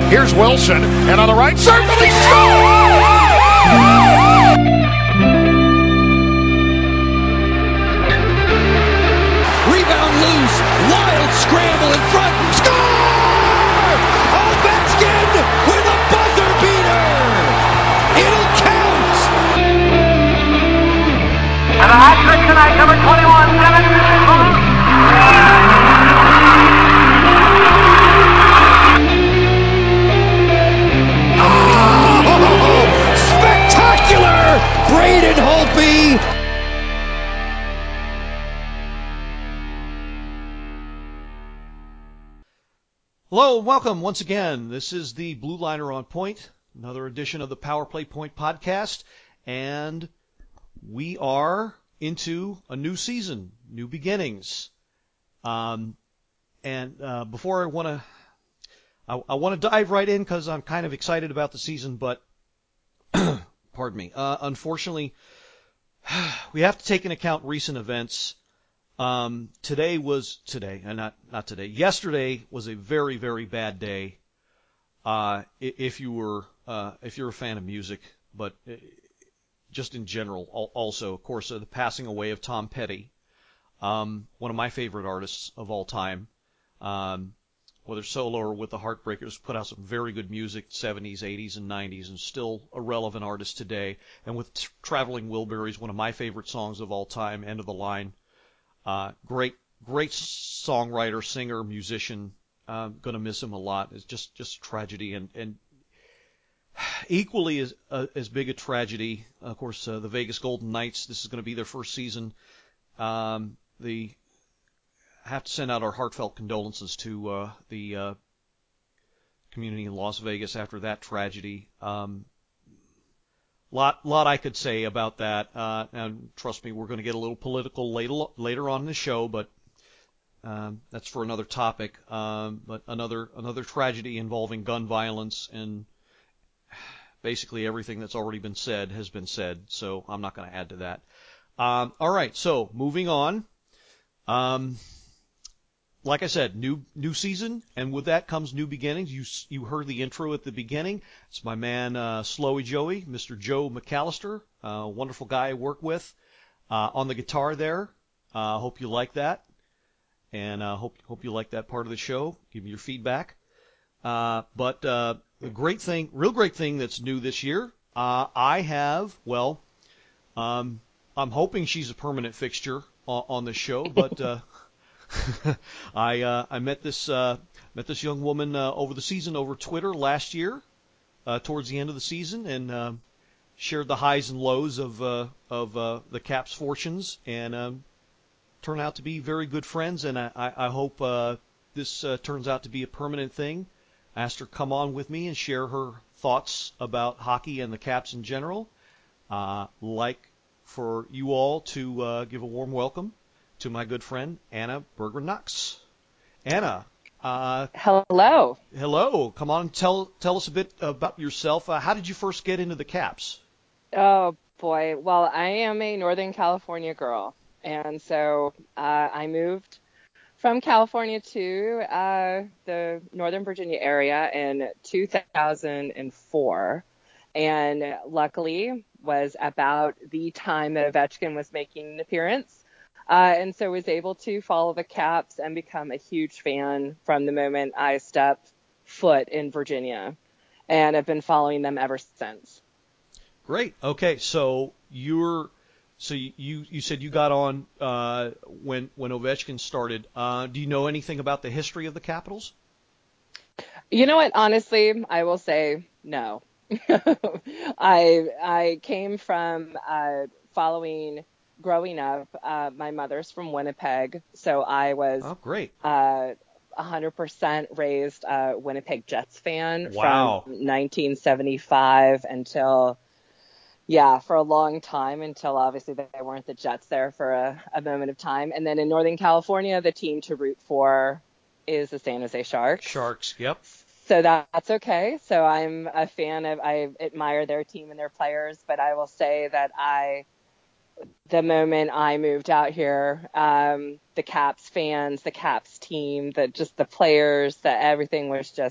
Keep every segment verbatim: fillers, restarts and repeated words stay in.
Here's Wilson, and on the right circle, he scores! Rebound loose, wild scramble in front, score! Ovechkin with a buzzer beater! It'll count! And a hat trick tonight, number twenty-one, Devin. Spectacular! Braden Holtby! Hello and welcome once again. This is the Blue Liner on Point, another edition of the Power Play Point podcast, and we are into a new season, new beginnings. Um, and uh, before I want to, I, I want to dive right in because I'm kind of excited about the season, but pardon me. Uh, unfortunately, we have to take into account recent events. Um, today was today, and not not today. Yesterday was a very very bad day. Uh, if you were uh, if you're a fan of music, but just in general, also of course uh, the passing away of Tom Petty, um, one of my favorite artists of all time. Um, whether solo or with the Heartbreakers, put out some very good music, seventies, eighties, and nineties, and still a relevant artist today. And with Traveling Wilburys, one of my favorite songs of all time, End of the Line. Uh, great, great songwriter, singer, musician. Uh, gonna miss him a lot. It's just, just a tragedy, and, and equally as uh, as big a tragedy. Of course, uh, the Vegas Golden Knights. This is going to be their first season. Um, the have to send out our heartfelt condolences to uh, the uh, community in Las Vegas after that tragedy. Um, Lot, lot I could say about that, uh, and trust me, we're going to get a little political later, later on in the show, but um, that's for another topic. Um, but another, another tragedy involving gun violence, and basically everything that's already been said has been said, so I'm not going to add to that. Um, all right, so moving on. Um, Like I said, new new season, and with that comes new beginnings. You you heard the intro at the beginning. It's my man, uh, Slowy Joey, Mister Joe McAllister, a uh, wonderful guy I work with uh, on the guitar there. I uh, hope you like that, and uh, hope hope you like that part of the show. Give me your feedback. Uh, but uh, the great thing, real great thing that's new this year, uh, I have, well, um, I'm hoping she's a permanent fixture on, on the show, but. Uh, I uh, I met this uh, met this young woman uh, over the season over Twitter last year, uh, towards the end of the season, and uh, shared the highs and lows of uh, of uh, the Caps' fortunes, and um, turned out to be very good friends. And I, I, I hope uh, this uh, turns out to be a permanent thing. I asked her to come on with me and share her thoughts about hockey and the Caps in general. Uh, like for you all to uh, give a warm welcome to my good friend, Anna Berger-Knox. Anna. Uh, hello. Hello. Come on, tell tell us a bit about yourself. Uh, how did you first get into the Caps? Oh, boy. Well, I am a Northern California girl. And so uh, I moved from California to uh, the Northern Virginia area in two thousand four. And luckily was about the time that Ovechkin was making an appearance. Uh, and so was able to follow the Caps and become a huge fan from the moment I stepped foot in Virginia, and I've been following them ever since. Great. Okay, so you're so you you said you got on uh, when when Ovechkin started. Uh, do you know anything about the history of the Capitals? You know what? Honestly, I will say no. I I came from uh, following. Growing up, uh, my mother's from Winnipeg, so I was oh, great. Uh, one hundred percent raised a Winnipeg Jets fan wow. from nineteen seventy-five until, yeah, for a long time, until obviously they weren't the Jets there for a, a moment of time. And then in Northern California, the team to root for is the San Jose Sharks. Sharks, yep. So that's okay. So I'm a fan of, I admire their team and their players, but I will say that I, the moment I moved out here, um, the Caps fans, the Caps team, the just the players, that everything was just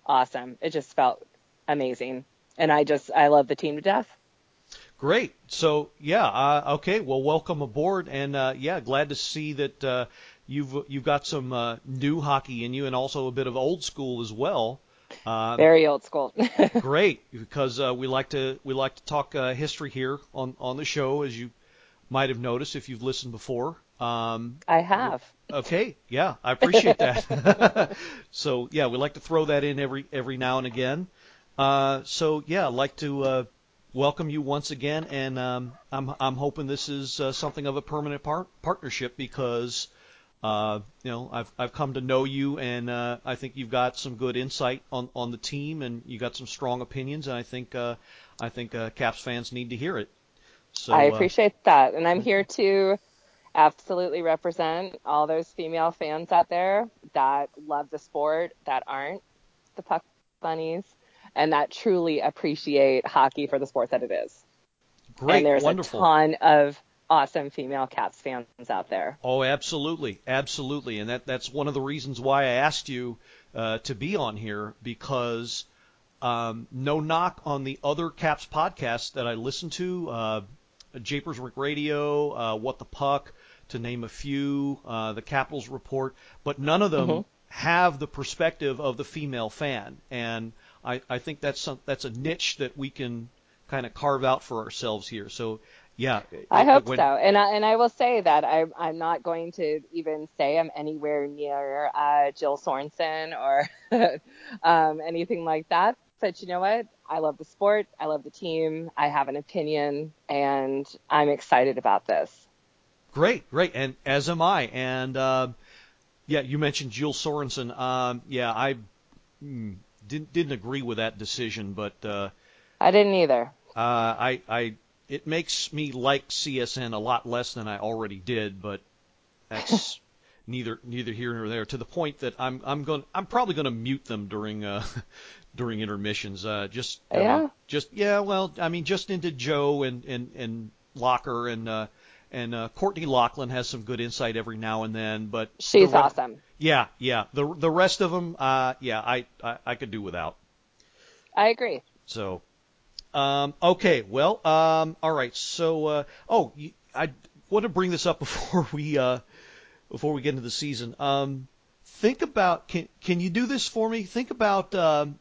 awesome. It just felt amazing. And I just, I love the team to death. Great. So, yeah, uh, okay, well, welcome aboard. And, uh, yeah, glad to see that uh, you've you've got some uh, new hockey in you and also a bit of old school as well. Uh, Very old school. Great, because uh, we like to we like to talk uh, history here on, on the show, as you might have noticed if you've listened before. Um, I have. Okay, yeah, I appreciate that. So yeah, we like to throw that in every every now and again. Uh, so yeah, I'd like to uh, welcome you once again, and um, I'm I'm hoping this is uh, something of a permanent par- partnership because uh, you know I've I've come to know you, and uh, I think you've got some good insight on, on the team, and you got some strong opinions, and I think uh, I think uh, Caps fans need to hear it. So I uh, appreciate that. And I'm here to absolutely represent all those female fans out there that love the sport, that aren't the puck bunnies, and that truly appreciate hockey for the sport that it is. Great, and there's wonderful. a ton of awesome female Caps fans out there. Oh, absolutely, absolutely, and that that's one of the reasons why I asked you uh, to be on here, because um, no knock on the other Caps podcasts that I listen to, uh, Japers Rink Radio, uh, What the Puck, to name a few, uh, the Capitals Report, but none of them Mm-hmm. have the perspective of the female fan, and I, I think that's some, that's a niche that we can kind of carve out for ourselves here. So. Yeah, I it, hope when, so. And I, and I will say that I, I'm not going to even say I'm anywhere near uh, Jill Sorensen or um, anything like that. But you know what? I love the sport. I love the team. I have an opinion, and I'm excited about this. Great, great, and as am I. And uh, yeah, you mentioned Jill Sorensen. Um, yeah, I mm, didn't didn't agree with that decision, but uh, I didn't either. uh, I I it makes me like C S N a lot less than I already did. But that's neither neither here nor there. To the point that I'm I'm going I'm probably going to mute them during uh, during intermissions. Uh, just I Yeah. mean, just yeah. Well, I mean, just into Joe and and and Locker and. Uh, And uh, Courtney Lachlan has some good insight every now and then, but She's the re- awesome. Yeah, yeah. The the rest of them, uh, yeah, I, I I could do without. I agree. So, um, okay, well, um, all right. So, uh, oh, you, I want to bring this up before we uh, before we get into the season. Um, think about can can you do this for me? Think about. Um,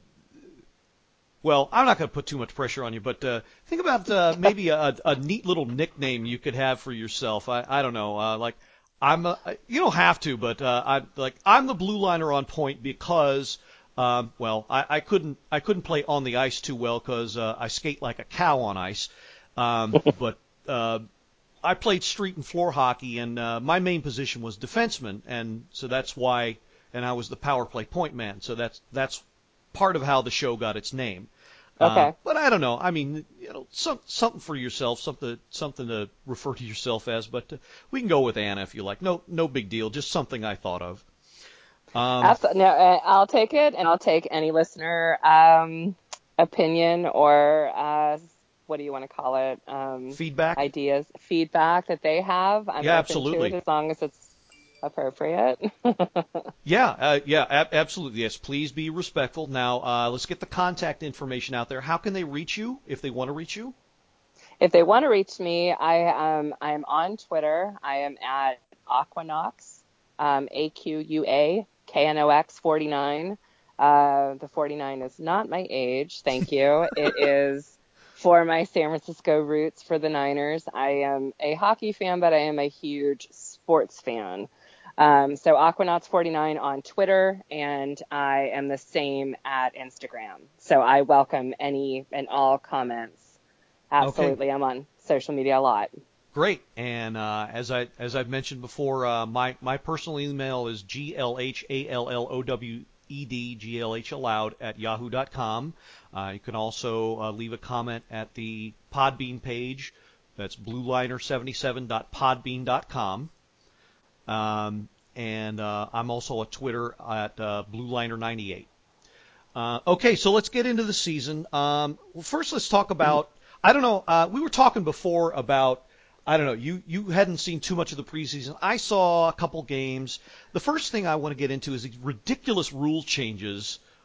Well, I'm not going to put too much pressure on you, but uh, think about uh, maybe a, a neat little nickname you could have for yourself. I, I don't know, uh, like I'm. A, you don't have to, but uh, I like I'm the blue liner on point because, um, well, I, I couldn't I couldn't play on the ice too well because uh, I skate like a cow on ice. Um, but uh, I played street and floor hockey, and uh, my main position was defenseman, and so that's why. And I was the power play point man, so that's that's part of how the show got its name. Okay. Uh, but I don't know. I mean, you know, some, something for yourself, something something to refer to yourself as. But uh, we can go with Anna if you like. No, no big deal. Just something I thought of. Um, Absolutely. No, uh, I'll take it, and I'll take any listener um, opinion or uh, what do you want to call it? Um, feedback. Ideas, feedback that they have. I'm Yeah, open absolutely. to it as long as it's appropriate. Yeah, uh, yeah, ab- absolutely. Yes, please be respectful. Now, uh, let's get the contact information out there. How can they reach you if they want to reach you? If they want to reach me, I um I am on Twitter. I am at Aquanox, um, A Q U A K N O X forty-nine. Uh, the forty-nine is not my age, thank you. It is for my San Francisco roots for the Niners. I am a hockey fan, but I am a huge sports fan. Um, so Aquanauts forty-nine on Twitter, and I am the same at Instagram. So I welcome any and all comments. Absolutely, Okay. I'm on social media a lot. Great. And uh, as I as I've mentioned before, uh, my my personal email is g l h a l l o w e d g l h allowed at yahoo dot com. Uh, you can also uh, leave a comment at the Podbean page. That's blue liner seventy-seven dot podbean dot com. Um, and uh, I'm also at Twitter at uh, blue liner ninety-eight. Uh, okay, so let's get into the season. Um, well, first, let's talk about. I don't know. Uh, we were talking before about. I don't know. You you hadn't seen too much of the preseason. I saw a couple games. The first thing I want to get into is the ridiculous rule changes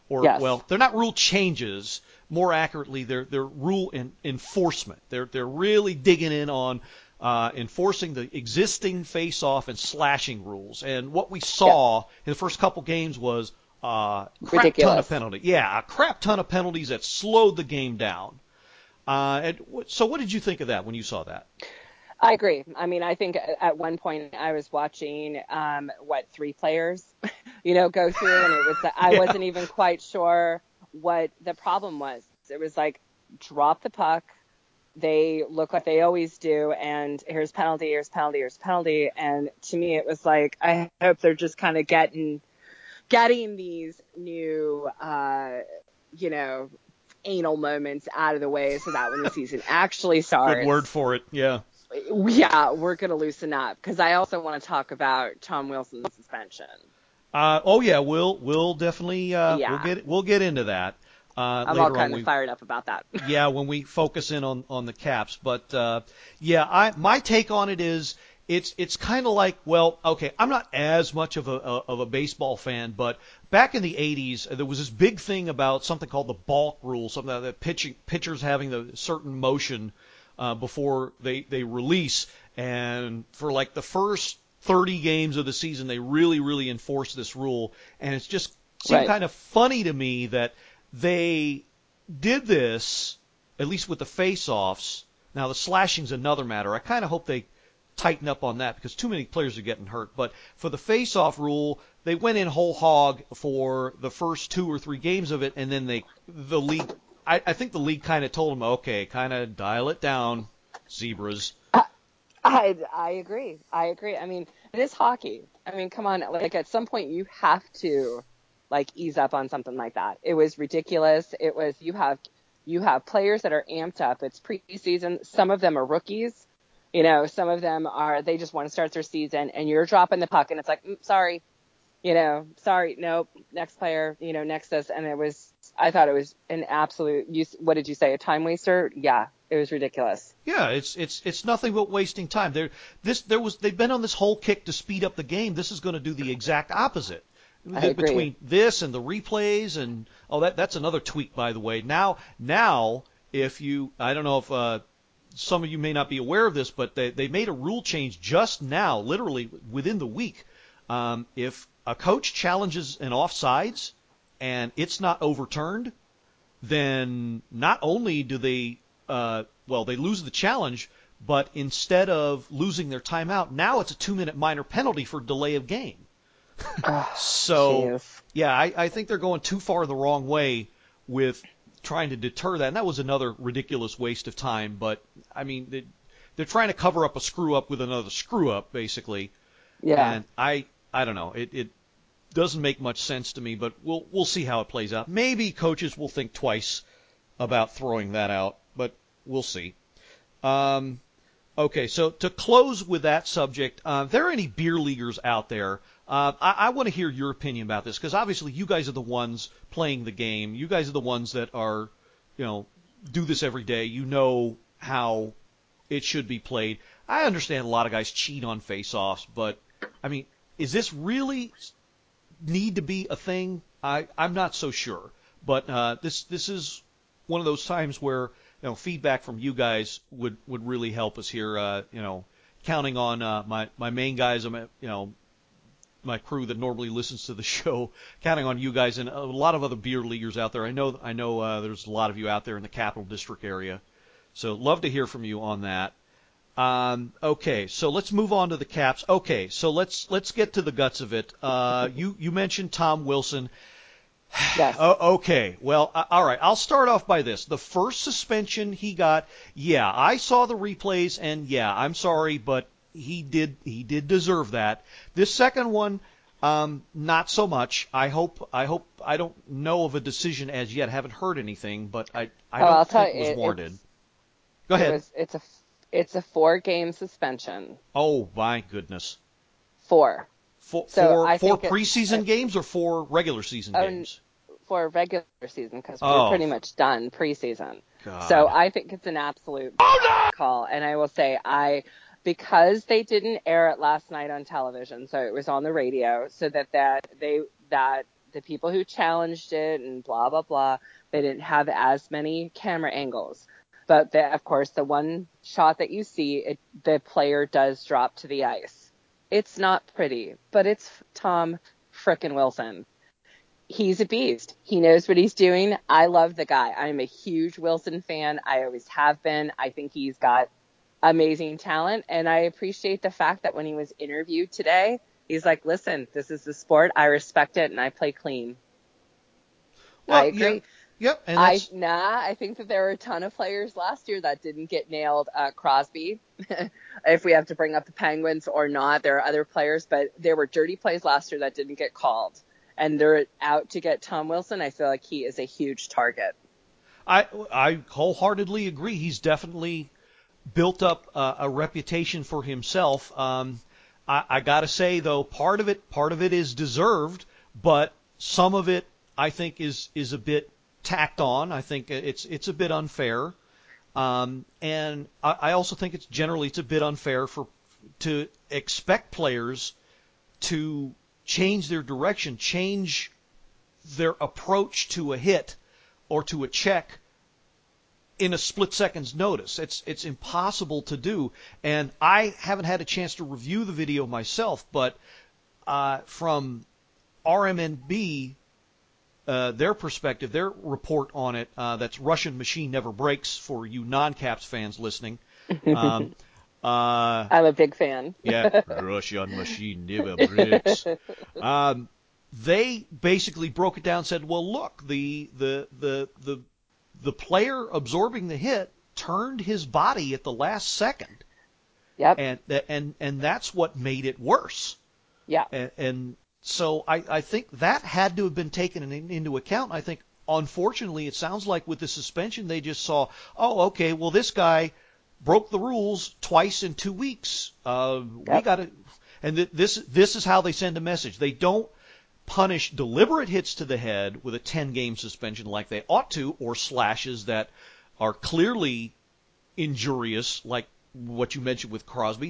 or Yes. well, they're not rule changes. More accurately, they're they're rule in, enforcement. They're they're really digging in on uh, enforcing the existing face-off and slashing rules. And what we saw Yeah. in the first couple games was uh, crap Ridiculous. ton of penalties. Yeah, a crap ton of penalties that slowed the game down. Uh, and w- so, what did you think of that when you saw that? I agree. I mean, I think at one point I was watching um, what three players, you know, go through, and it was I Yeah. wasn't even quite sure what the problem was. It was like drop the puck. They look like they always do, and here's penalty, here's penalty, here's penalty. And to me, it was like I hope they're just kind of getting getting these new, uh, you know, anal moments out of the way so that when the season actually starts. Good word for it. Yeah. Yeah, we're going to loosen up because I also want to talk about Tom Wilson's suspension. Uh, oh yeah, we'll we'll definitely uh, Yeah. we'll get we'll get into that. Uh, I'm later all on kind we, of fired up about that. yeah, when we focus in on, on the Caps. But uh, yeah, I my take on it is it's it's kind of like, well, okay, I'm not as much of a, a of a baseball fan, but back in the eighties there was this big thing about something called the balk rule, something that pitching pitchers having the certain motion uh, before they they release, and for like the first thirty games of the season they really really enforced this rule, and it's just seemed Right. kind of funny to me that they did this, at least with the face-offs. Now, the slashing's another matter. I kind of hope they tighten up on that because too many players are getting hurt. But for the face-off rule, they went in whole hog for the first two or three games of it, and then they the league. I, I think the league kind of told them, okay, kind of dial it down, zebras. I, I agree. I agree. I mean, it is hockey. I mean, come on. Like, at some point, you have to, like, ease up on something like that. It was ridiculous. It was, you have, you have players that are amped up. It's preseason. Some of them are rookies. You know, some of them are, they just want to start their season, and you're dropping the puck, and it's like, mm, sorry. You know, sorry, nope, next player, you know, next us. And it was, I thought it was an absolute, you, what did you say, a time waster? Yeah, it was ridiculous. Yeah, it's it's it's nothing but wasting time. There this there was they've been on this whole kick to speed up the game. This is going to do the exact opposite. I agree. Between this and the replays and oh that that's another tweak, by the way. Now now if you I don't know if uh, some of you may not be aware of this, but they they made a rule change just now, literally within the week. Um, if a coach challenges an offsides and it's not overturned, then not only do they uh, well they lose the challenge, but instead of losing their timeout, now it's a two-minute minor penalty for delay of game. So, Jeez. yeah, I, I think they're going too far the wrong way with trying to deter that. And that was another ridiculous waste of time. But, I mean, they, they're trying to cover up a screw-up with another screw-up, basically. Yeah. And I I don't know. It, it doesn't make much sense to me, but we'll we'll see how it plays out. Maybe coaches will think twice about throwing that out, but we'll see. Um, okay, so to close with that subject, uh, are there any beer leaguers out there? Uh, I, I want to hear your opinion about this because obviously you guys are the ones playing the game. You guys are the ones that are, you know, do this every day. You know how it should be played. I understand a lot of guys cheat on face-offs, but I mean, is this really need to be a thing? I, I'm not so sure. But uh, this this is one of those times where you know feedback from you guys would, would really help us here. Uh, you know, counting on uh, my my main guys, you know, my crew that normally listens to the show, counting on you guys and a lot of other beer leaguers out there. I know I know uh, there's a lot of you out there in the Capital District area, so love to hear from you on that. Um, okay, so let's move on to the Caps. Okay, so let's let's get to the guts of it. Uh, you you mentioned Tom Wilson. Yes. Oh, okay, well, uh, all right. I'll start off by this. The first suspension he got, yeah, I saw the replays, and yeah, I'm sorry, but he did he did deserve that. This second one, um, not so much. I hope I hope I don't know of a decision as yet. Haven't heard anything, but I I Oh, don't I'll tell think it was you, it- warranted. it's- Go ahead. It was, it's a it's a four game suspension. Oh my goodness. Four. For So for, I for think it- preseason it- games or for regular season Oh, games? For regular season because Oh. we're pretty much done preseason. God. So I think it's an absolute call. And I will say I because they didn't air it last night on television, so it was on the radio, so that, that they that the people who challenged it and blah, blah, blah, they didn't have as many camera angles. But, the, of course, the one shot that you see, it, the player does drop to the ice. It's not pretty, but it's Tom frickin' Wilson. He's a beast. He knows what he's doing. I love the guy. I'm a huge Wilson fan. I always have been. I think he's got amazing talent, and I appreciate the fact that when he was interviewed today, he's like, listen, this is the sport. I respect it, and I play clean. Well, I agree. Yeah. Yep. And I that's... Nah, I think that there were a ton of players last year that didn't get nailed. Uh, Crosby, if we have to bring up the Penguins or not, there are other players, but there were dirty plays last year that didn't get called. And they're out to get Tom Wilson. I feel like he is a huge target. I I wholeheartedly agree. He's definitely built up uh, a reputation for himself. Um, I, I got to say though, part of it part of it is deserved, but some of it I think is is a bit tacked on. I think it's it's a bit unfair, um, and I, I also think it's generally it's a bit unfair for to expect players to change their direction, change their approach to a hit or to a check in a split second's notice. It's it's impossible to do. And I haven't had a chance to review the video myself, but uh, from R M N B, uh, their perspective, their report on it, uh, that's Russian Machine Never Breaks for you non-Caps fans listening. Um, Uh, I'm a big fan. Yeah, Russian Machine Never Breaks. Um, they basically broke it down and said, well, look, the, the, the, the, the player absorbing the hit turned his body at the last second. Yep. And, and, and that's what made it worse. Yeah. And, and so I, I think that had to have been taken in, into account. I think, unfortunately, it sounds like with the suspension, they just saw, oh, okay, well, this guy broke the rules twice in two weeks. Uh, yep. We got to, and th- this this is how they send a message. They don't punish deliberate hits to the head with a ten-game suspension like they ought to, or slashes that are clearly injurious, like what you mentioned with Crosby.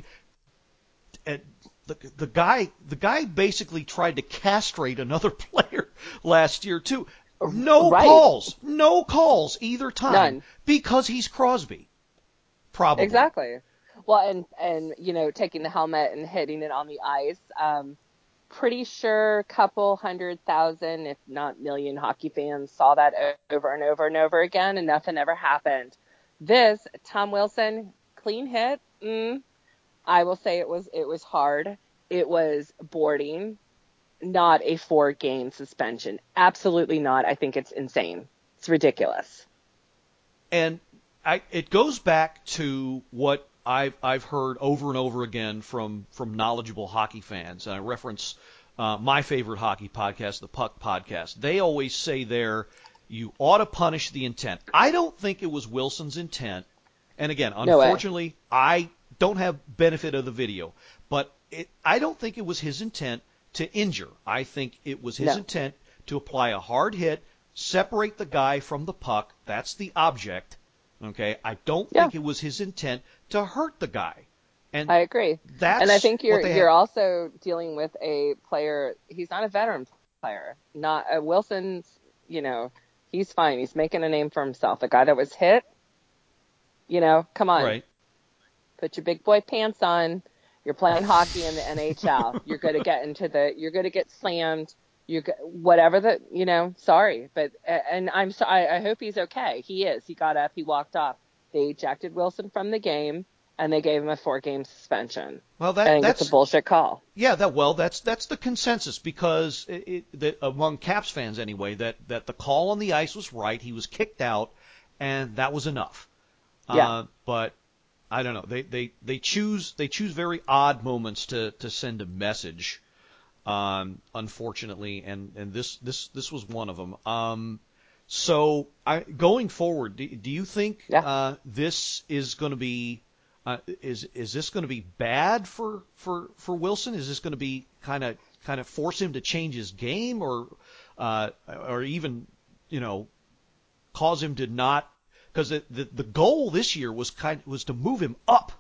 And the the guy the guy basically tried to castrate another player last year too. No right. calls, no calls either time. None. Because he's Crosby. Probably. Exactly. Well, and, and, you know, taking the helmet and hitting it on the ice, um, pretty sure a couple hundred thousand, if not million hockey fans saw that over and over and over again, and nothing ever happened. This, Tom Wilson, clean hit, mm, I will say it was it was hard. It was boarding, not a four-game suspension. Absolutely not. I think it's insane. It's ridiculous. And I, it goes back to what I've I've heard over and over again from from knowledgeable hockey fans. And I reference uh, my favorite hockey podcast, the Puck Podcast. They always say there, you ought to punish the intent. I don't think it was Wilson's intent. And again, unfortunately, no I don't have benefit of the video, but it, I don't think it was his intent to injure. I think it was his no. intent to apply a hard hit, separate the guy from the puck. That's the object. Okay, I don't yeah. think it was his intent to hurt the guy. And I agree. That's and I think you're you're have. also dealing with a player. He's not a veteran player. Not a Wilson's. You know, he's fine. He's making a name for himself. A guy that was hit. You know, come on. Right. Put your big boy pants on. You're playing hockey in the N H L. You're going to get into the. You're going to get slammed. You whatever the you know sorry but and I'm sorry I hope he's okay. He is. He got up, he walked off. They ejected Wilson from the game and they gave him a four game suspension. Well, that and that's it's a bullshit call. Yeah, that well that's that's the consensus because it, it, that among Caps fans anyway that that the call on the ice was right. He was kicked out and that was enough. Yeah. Uh, but I don't know. They they they choose they choose very odd moments to to send a message. Um, unfortunately, and, and this, this, this was one of them. Um, so I, going forward, do, do you think, yeah. uh, this is going to be, uh, is, is this going to be bad for, for, for Wilson? Is this going to be kind of, kind of force him to change his game or, uh, or even, you know, cause him to not, because the, the, the goal this year was kind, was to move him up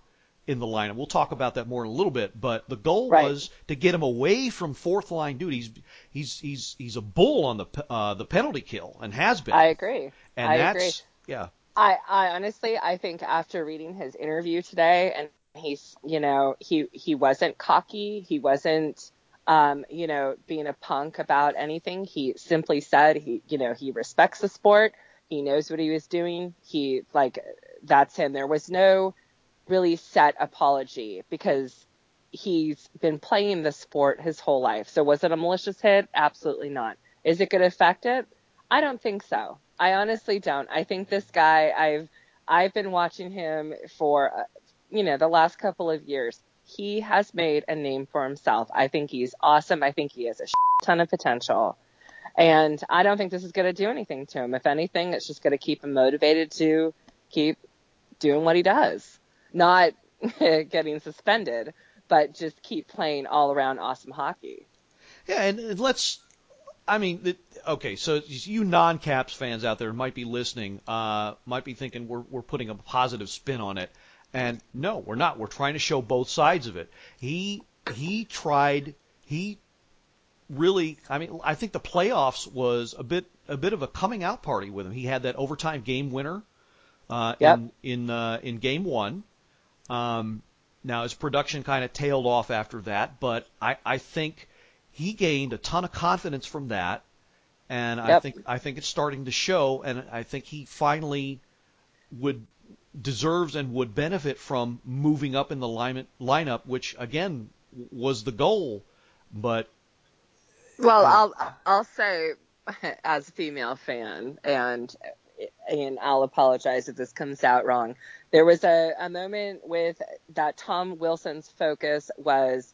in the lineup. We'll talk about that more in a little bit, but the goal Right. was to get him away from fourth line duties. He's he's he's a bull on the uh, the penalty kill and has been. I agree. And I that's agree. yeah. I, I honestly, I think after reading his interview today, and he's, you know, he, he wasn't cocky. He wasn't, um, you know, being a punk about anything. He simply said he, you know, he respects the sport. He knows what he was doing. He, like, that's him. There was no really set apology because he's been playing the sport his whole life. So was it a malicious hit? Absolutely not. Is it going to affect it? I don't think so. I honestly don't. I think this guy, I've I've been watching him for, uh, you know, the last couple of years. He has made a name for himself. I think he's awesome. I think he has a ton of potential. And I don't think this is going to do anything to him. If anything, it's just going to keep him motivated to keep doing what he does. Not getting suspended, but just keep playing all around awesome hockey. Yeah, and let's I mean, it, okay, so you non-Caps fans out there might be listening, uh, might be thinking we're we're putting a positive spin on it, and no, we're not. We're trying to show both sides of it. He he tried he really. I mean, I think the playoffs was a bit a bit of a coming out party with him. He had that overtime game winner uh, Yep. in in uh, in game one. Um, now his production kind of tailed off after that, but I I think. He gained a ton of confidence from that, and I Yep. think I think it's starting to show. And I think he finally would deserves and would benefit from moving up in the line, lineup, which again was the goal. But Well, I'll I'll say as a female fan, and and I'll apologize if this comes out wrong. There was a, a moment with that Tom Wilson's focus was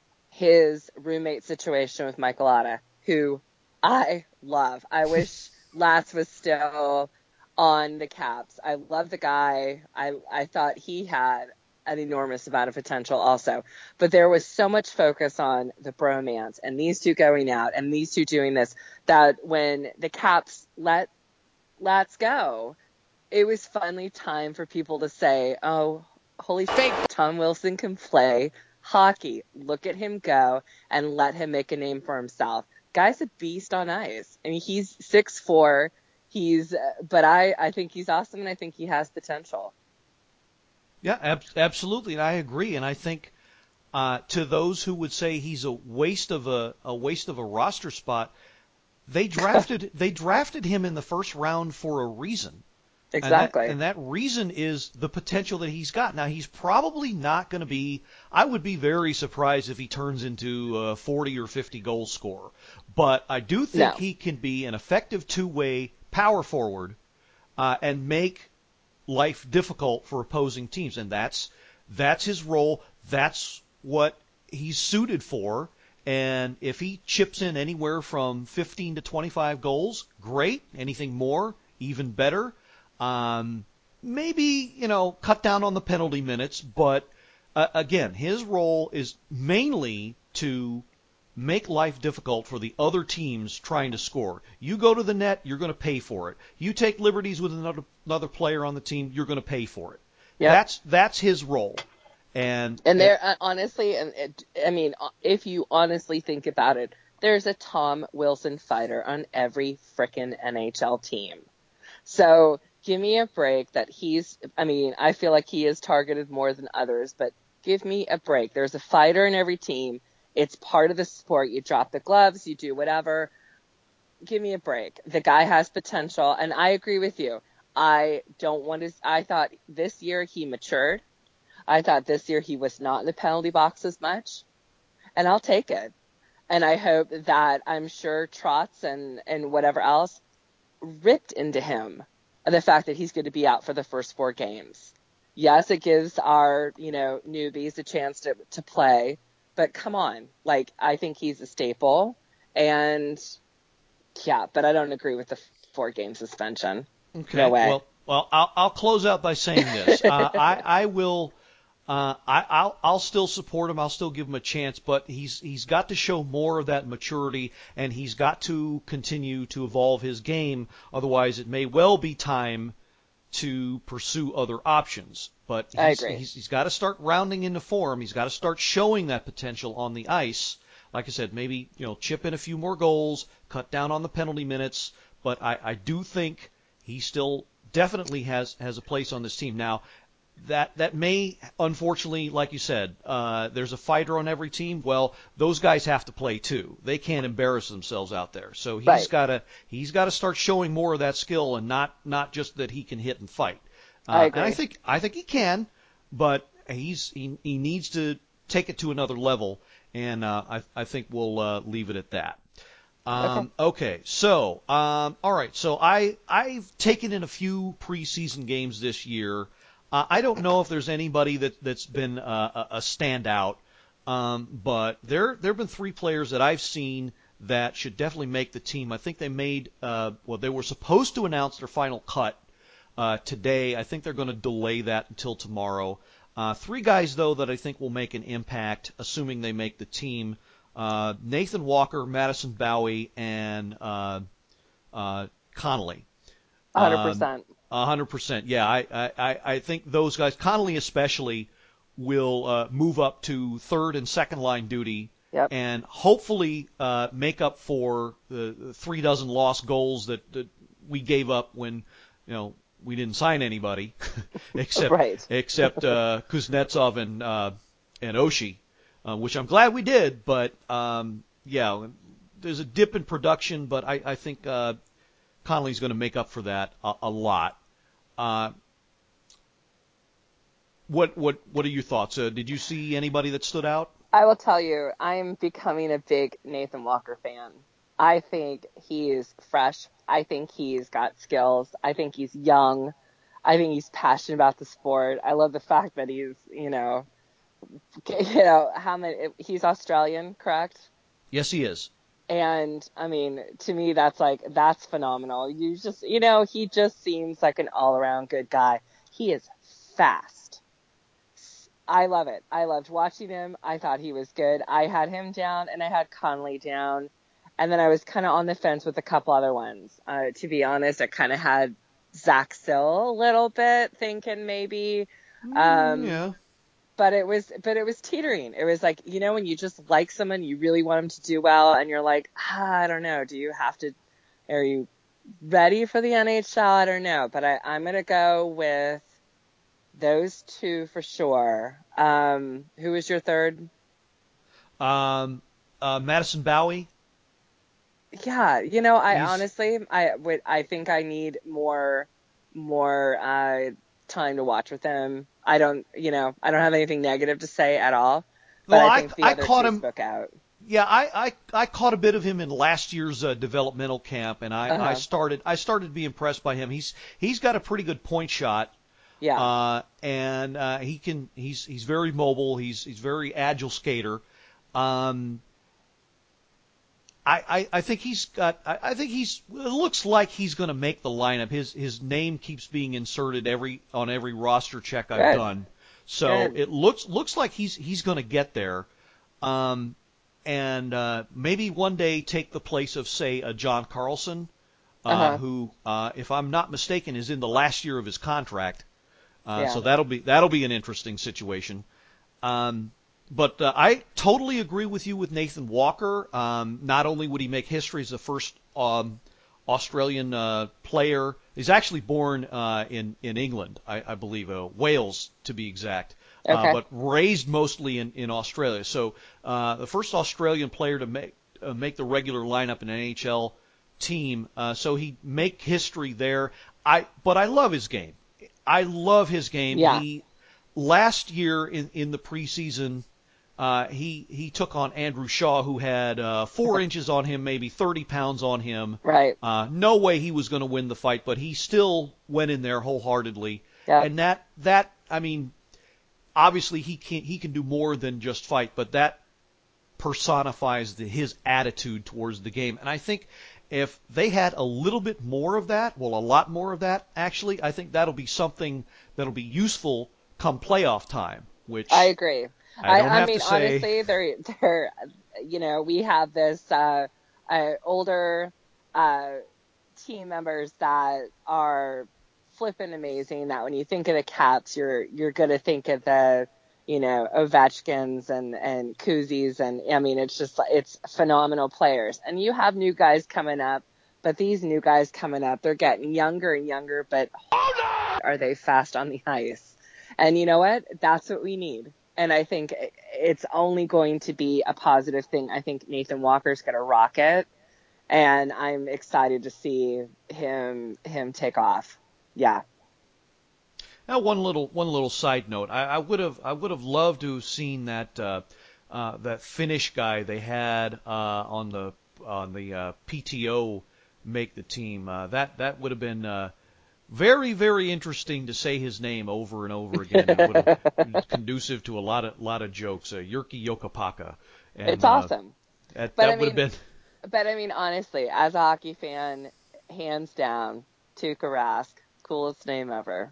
his roommate situation with Michael Otta, who I love. I wish Lass was still on the Caps. I love the guy. I I thought he had an enormous amount of potential also. But there was so much focus on the bromance and these two going out and these two doing this that when the Caps let Lass go, it was finally time for people to say, oh, holy fake, Tom Wilson can play hockey. Look at him go and let him make a name for himself. Guy's a beast on ice. I mean, he's six foot four. He's, but I, I think he's awesome, and I think he has potential. yeah, ab- absolutely, and I agree. And I think uh, to those who would say he's a waste of a, a waste of a roster spot, they drafted they drafted him in the first round for a reason. Exactly. And that, and that reason is the potential that he's got. Now, he's probably not going to be – I would be very surprised if he turns into a forty or fifty goal scorer. But I do think No. he can be an effective two-way power forward uh, and make life difficult for opposing teams. And that's that's his role. That's what he's suited for. And if he chips in anywhere from fifteen to twenty-five goals, great. Anything more, even better. Um, maybe, you know, cut down on the penalty minutes, but uh, again, his role is mainly to make life difficult for the other teams trying to score. You go to the net, you're going to pay for it. You take liberties with another another player on the team, you're going to pay for it. Yep. That's that's his role. And And there, uh, honestly, and it, I mean, if you honestly think about it, there's a Tom Wilson fighter on every frickin' N H L team. So give me a break that he's, I mean, I feel like he is targeted more than others, but give me a break. There's a fighter in every team. It's part of the sport. You drop the gloves, you do whatever. Give me a break. The guy has potential, and I agree with you. I don't want to, I thought this year he matured. I thought this year he was not in the penalty box as much, and I'll take it. And I hope that I'm sure Trotz and, and whatever else ripped into him the fact that he's going to be out for the first four games. Yes, it gives our, you know, newbies a chance to, to play, but come on. Like, I think he's a staple, and yeah, but I don't agree with the four game suspension. Okay. No way. Well, well, I'll, I'll close out by saying this. uh, I, I will. Uh, I, I'll, I'll still support him. I'll still give him a chance, but he's he's got to show more of that maturity, and he's got to continue to evolve his game. Otherwise, it may well be time to pursue other options. But he's, I agree. he's, he's got to start rounding into form. He's got to start showing that potential on the ice. Like I said, maybe, you know, chip in a few more goals, cut down on the penalty minutes. But I, I do think he still definitely has, has a place on this team. Now, that that may, unfortunately, like you said, uh, there's a fighter on every team. Well, those guys have to play too. They can't embarrass themselves out there. So he's Right. got to he's got to start showing more of that skill, and not not just that he can hit and fight. Uh, I agree. And I think I think he can, but he's he, he needs to take it to another level, and uh, I I think we'll uh, leave it at that. Um, okay. okay, so um, all right, so I I've taken in a few preseason games this year. Uh, I don't know if there's anybody that that's been uh, a, a standout, um, but there there have been three players that I've seen that should definitely make the team. I think they made uh, well, they were supposed to announce their final cut uh, today. I think they're going to delay that until tomorrow. Uh, three guys though that I think will make an impact, assuming they make the team. Uh, Nathan Walker, Madison Bowie, and uh, uh, Connolly. one hundred percent. A hundred percent. Yeah, I, I, I think those guys, Connolly especially, will uh, move up to third and second line duty, Yep. and hopefully uh, make up for the, the three dozen lost goals that, that we gave up when, you know, we didn't sign anybody except Right. except uh, Kuznetsov and uh, and Oshie, uh, which I'm glad we did. But um, yeah, there's a dip in production, but I, I think uh, Connolly's going to make up for that a, a lot. Uh, what what what are your thoughts? Uh, did you see anybody that stood out? I will tell you, I am becoming a big Nathan Walker fan. I think he is fresh. I think he's got skills. I think he's young. I think he's passionate about the sport. I love the fact that he's, you know, you know how many. He's Australian, correct? Yes, he is. And I mean, to me, that's like, that's phenomenal. You just, you know, he just seems like an all around good guy. He is fast. I love it. I loved watching him. I thought he was good. I had him down and I had Connolly down. And then I was kind of on the fence with a couple other ones. Uh, to be honest, I kind of had Zach Sill a little bit, thinking maybe, um, yeah. But it was, but it was teetering. It was like, you know, when you just like someone, you really want them to do well, and you're like, ah, I don't know. Do you have to? Are you ready for the N H L? I don't know. But I, I'm gonna go with those two for sure. Um, who was your third? Um, uh, Madison Bowie. Yeah, you know, I He's- honestly, I would, I think I need more, more uh, time to watch with him. I don't, you know, I don't have anything negative to say at all. But Well, I I- think the I other caught two him- spoke out. Yeah, I, I, I caught a bit of him in last year's uh, developmental camp, and I, Uh-huh. I started I started to be impressed by him. He's he's got a pretty good point shot. Yeah. Uh, and uh, he can he's he's very mobile. He's he's very agile skater. Um, I, I, I think he's got I, I think he's it looks like he's going to make the lineup. His his name keeps being inserted every on every roster check I've Good. done. So Good. it looks looks like he's he's going to get there. Um, and uh, maybe one day take the place of, say, a John Carlson, uh, Uh-huh. who, uh, if I'm not mistaken, is in the last year of his contract. Uh, Yeah. So that'll be that'll be an interesting situation. Um, but uh, I totally agree with you with Nathan Walker. Um, not only would he make history as the first um, Australian uh, player, he's actually born uh, in in England, I, I believe, uh, Wales to be exact. Okay. Uh, but raised mostly in, in Australia. So uh, the first Australian player to make uh, make the regular lineup in an N H L team. Uh, so he make history there. I but I love his game. I love his game. Yeah. He last year in in the preseason, uh, he he took on Andrew Shaw, who had uh, four inches on him, maybe thirty pounds on him. Right. Uh, no way he was going to win the fight, but he still went in there wholeheartedly. Yeah. And that that I mean. Obviously, he can he can do more than just fight, but that personifies the, his attitude towards the game. And I think if they had a little bit more of that, well, a lot more of that, actually, I think that'll be something that'll be useful come playoff time. Which I agree. I don't I, have mean, to say. honestly, they're, they're, you know, we have this uh, uh, older uh, team members that are flippin' amazing that when you think of the Caps, you're you're gonna think of the, you know, Ovechkins and and Kuzis, and I mean, it's just it's phenomenal players. And you have new guys coming up, but these new guys coming up, they're getting younger and younger, but are they fast on the ice? And you know what? That's what we need. And I think it's only going to be a positive thing. I think Nathan Walker's going to rock it, and I'm excited to see him him take off. Yeah. Now, one little one little side note. I, I would have I would have loved to have seen that uh, uh, that Finnish guy they had uh, on the on the uh, P T O make the team. Uh, that that would have been uh, very very interesting to say his name over and over again. It would have been conducive to a lot of lot of jokes. Uh, Jyrki Jokipakka. And, it's awesome. Uh, that but that I would mean, have been. But I mean, honestly, as a hockey fan, hands down, Tuukka Rask. Coolest name ever.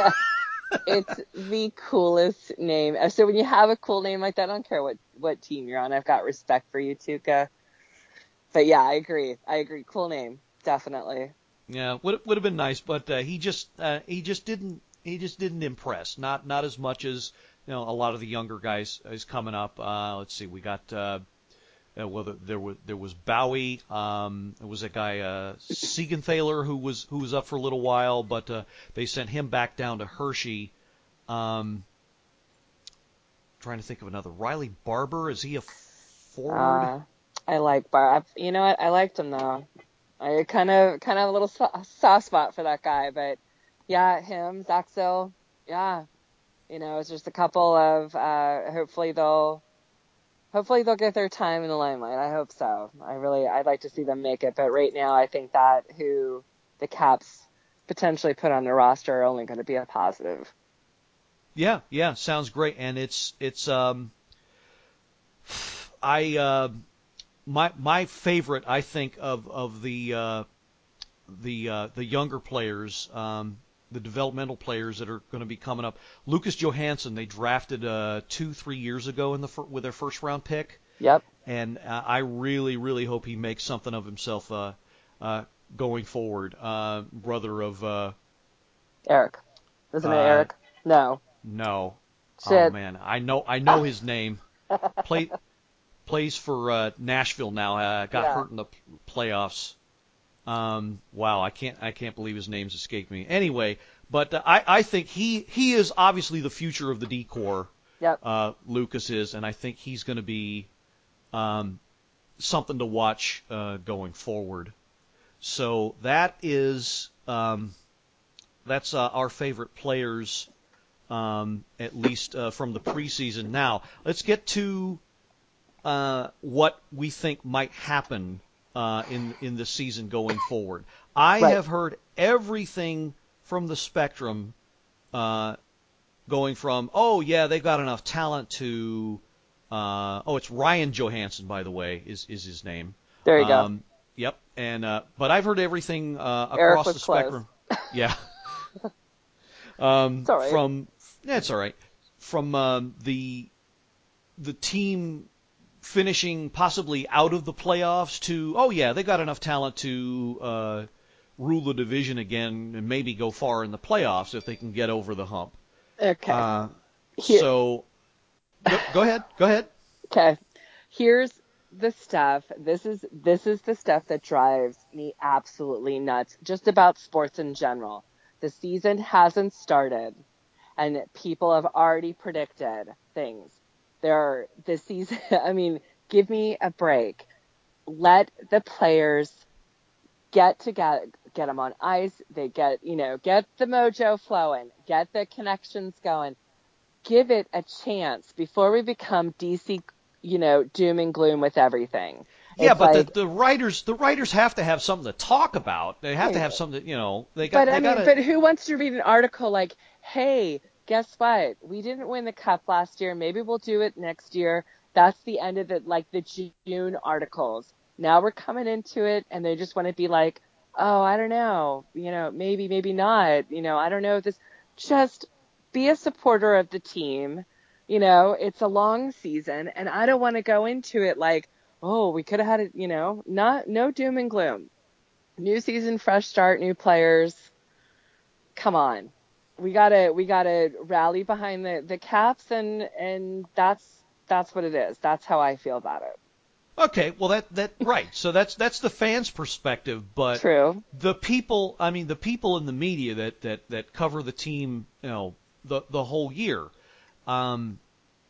It's the coolest name. So when you have a cool name like that, I don't care what, what team you're on. I've got respect for you, Tuukka. But yeah, I agree. I agree. Cool name, definitely. Yeah, would would have been nice, but uh, he just uh, he just didn't he just didn't impress. Not not as much as you know a lot of the younger guys is coming up. Uh, let's see, we got. Uh, Uh, well, there was there was Bowie. Um, there was a guy uh, Siegenthaler who was who was up for a little while, but uh, they sent him back down to Hershey. Um, trying to think of another. Riley Barber, is he a forward? Uh, I like Bar. You know what? I liked him though. I kind of kind of a little so- soft spot for that guy, but yeah, him, Zaxel, yeah. You know, it's just a couple of. Uh, hopefully they'll. Hopefully they'll get their time in the limelight. I hope so. I really, I'd like to see them make it. But right now, I think that who the Caps potentially put on their roster are only going to be a positive. Yeah, yeah, sounds great. And it's it's um, I uh, my my favorite I think of of the uh, the uh, the younger players. Um, the developmental players that are going to be coming up. Lucas Johansson, they drafted uh, two, three years ago in the fir- with their first round pick. Yep. And uh, I really, really hope he makes something of himself uh, uh, going forward. Uh, brother of uh, Eric, isn't it uh, Eric? No. No. Shit. Oh man, I know, I know his name. Play plays for uh, Nashville now. Uh, got Yeah. hurt in the playoffs. Um, wow, I can't I can't believe his name's escaped me. Anyway, but uh, I I think he he is obviously the future of the D-Corps. Yep. Uh, Lucas is, and I think he's going to be um, something to watch uh, going forward. So that is um, that's uh, our favorite players, um, at least uh, from the preseason. Now let's get to uh, what we think might happen. Uh, in in the season going forward, I Right. have heard everything from the spectrum, uh, going from oh yeah they've got enough talent to uh, oh it's Ryan Johansson by the way is is his name. There you Um, yep, and uh, but I've heard everything uh, Eric across was the spectrum. close. Yeah. um, It's all right. From yeah, it's all right. From um, the the team finishing possibly out of the playoffs to, oh yeah, they got enough talent to uh, rule the division again and maybe go far in the playoffs if they can get over the hump. go. Okay. Uh, Here- so, go, go ahead, go ahead. Okay. Here's the stuff. This is this is the stuff that drives me absolutely nuts. Just about sports in general. The season hasn't started, and people have already predicted things. There are the season. I mean, give me a break. Let the players get to get get them on ice. They get you know get the mojo flowing. Get the connections going. Give it a chance before we become D C, you know, doom and gloom with everything. Yeah, It's but like, the, the writers the writers have to have something to talk about. They have to have something, you know. They got. but they I mean, gotta, but who wants to read an article like, "Hey, guess what? We didn't win the cup last year. Maybe we'll do it next year." That's the end of it, like the June articles. Now we're coming into it, and they just want to be like, "Oh, I don't know, you know, maybe, maybe not, you know, I don't know if this." Just be a supporter of the team. You know, it's a long season, and I don't want to go into it like, oh, we could have had it, you know, not no doom and gloom. New season, fresh start, new players. come on, we gotta we gotta rally behind the, the Caps, and and that's that's what it is. That's how I feel about it. Okay, well that that right. So that's that's the fans' perspective, but True. the people, I mean, the people in the media that that that cover the team, you know, the the whole year, um,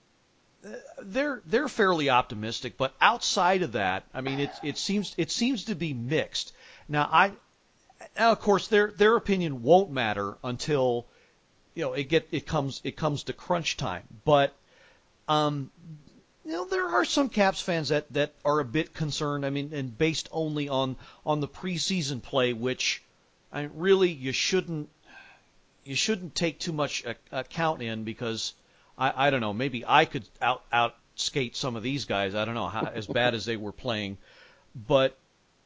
they're they're fairly optimistic. But outside of that, I mean, it it seems it seems to be mixed. Now, I now of course their their opinion won't matter until you know it get it comes it comes to crunch time, but um. You know, there are some Caps fans that, that are a bit concerned. I mean, and based only on, on the preseason play, which I mean, really you shouldn't you shouldn't take too much account in, because I, I don't know, maybe I could out out skate some of these guys. I don't know how as bad as they were playing, but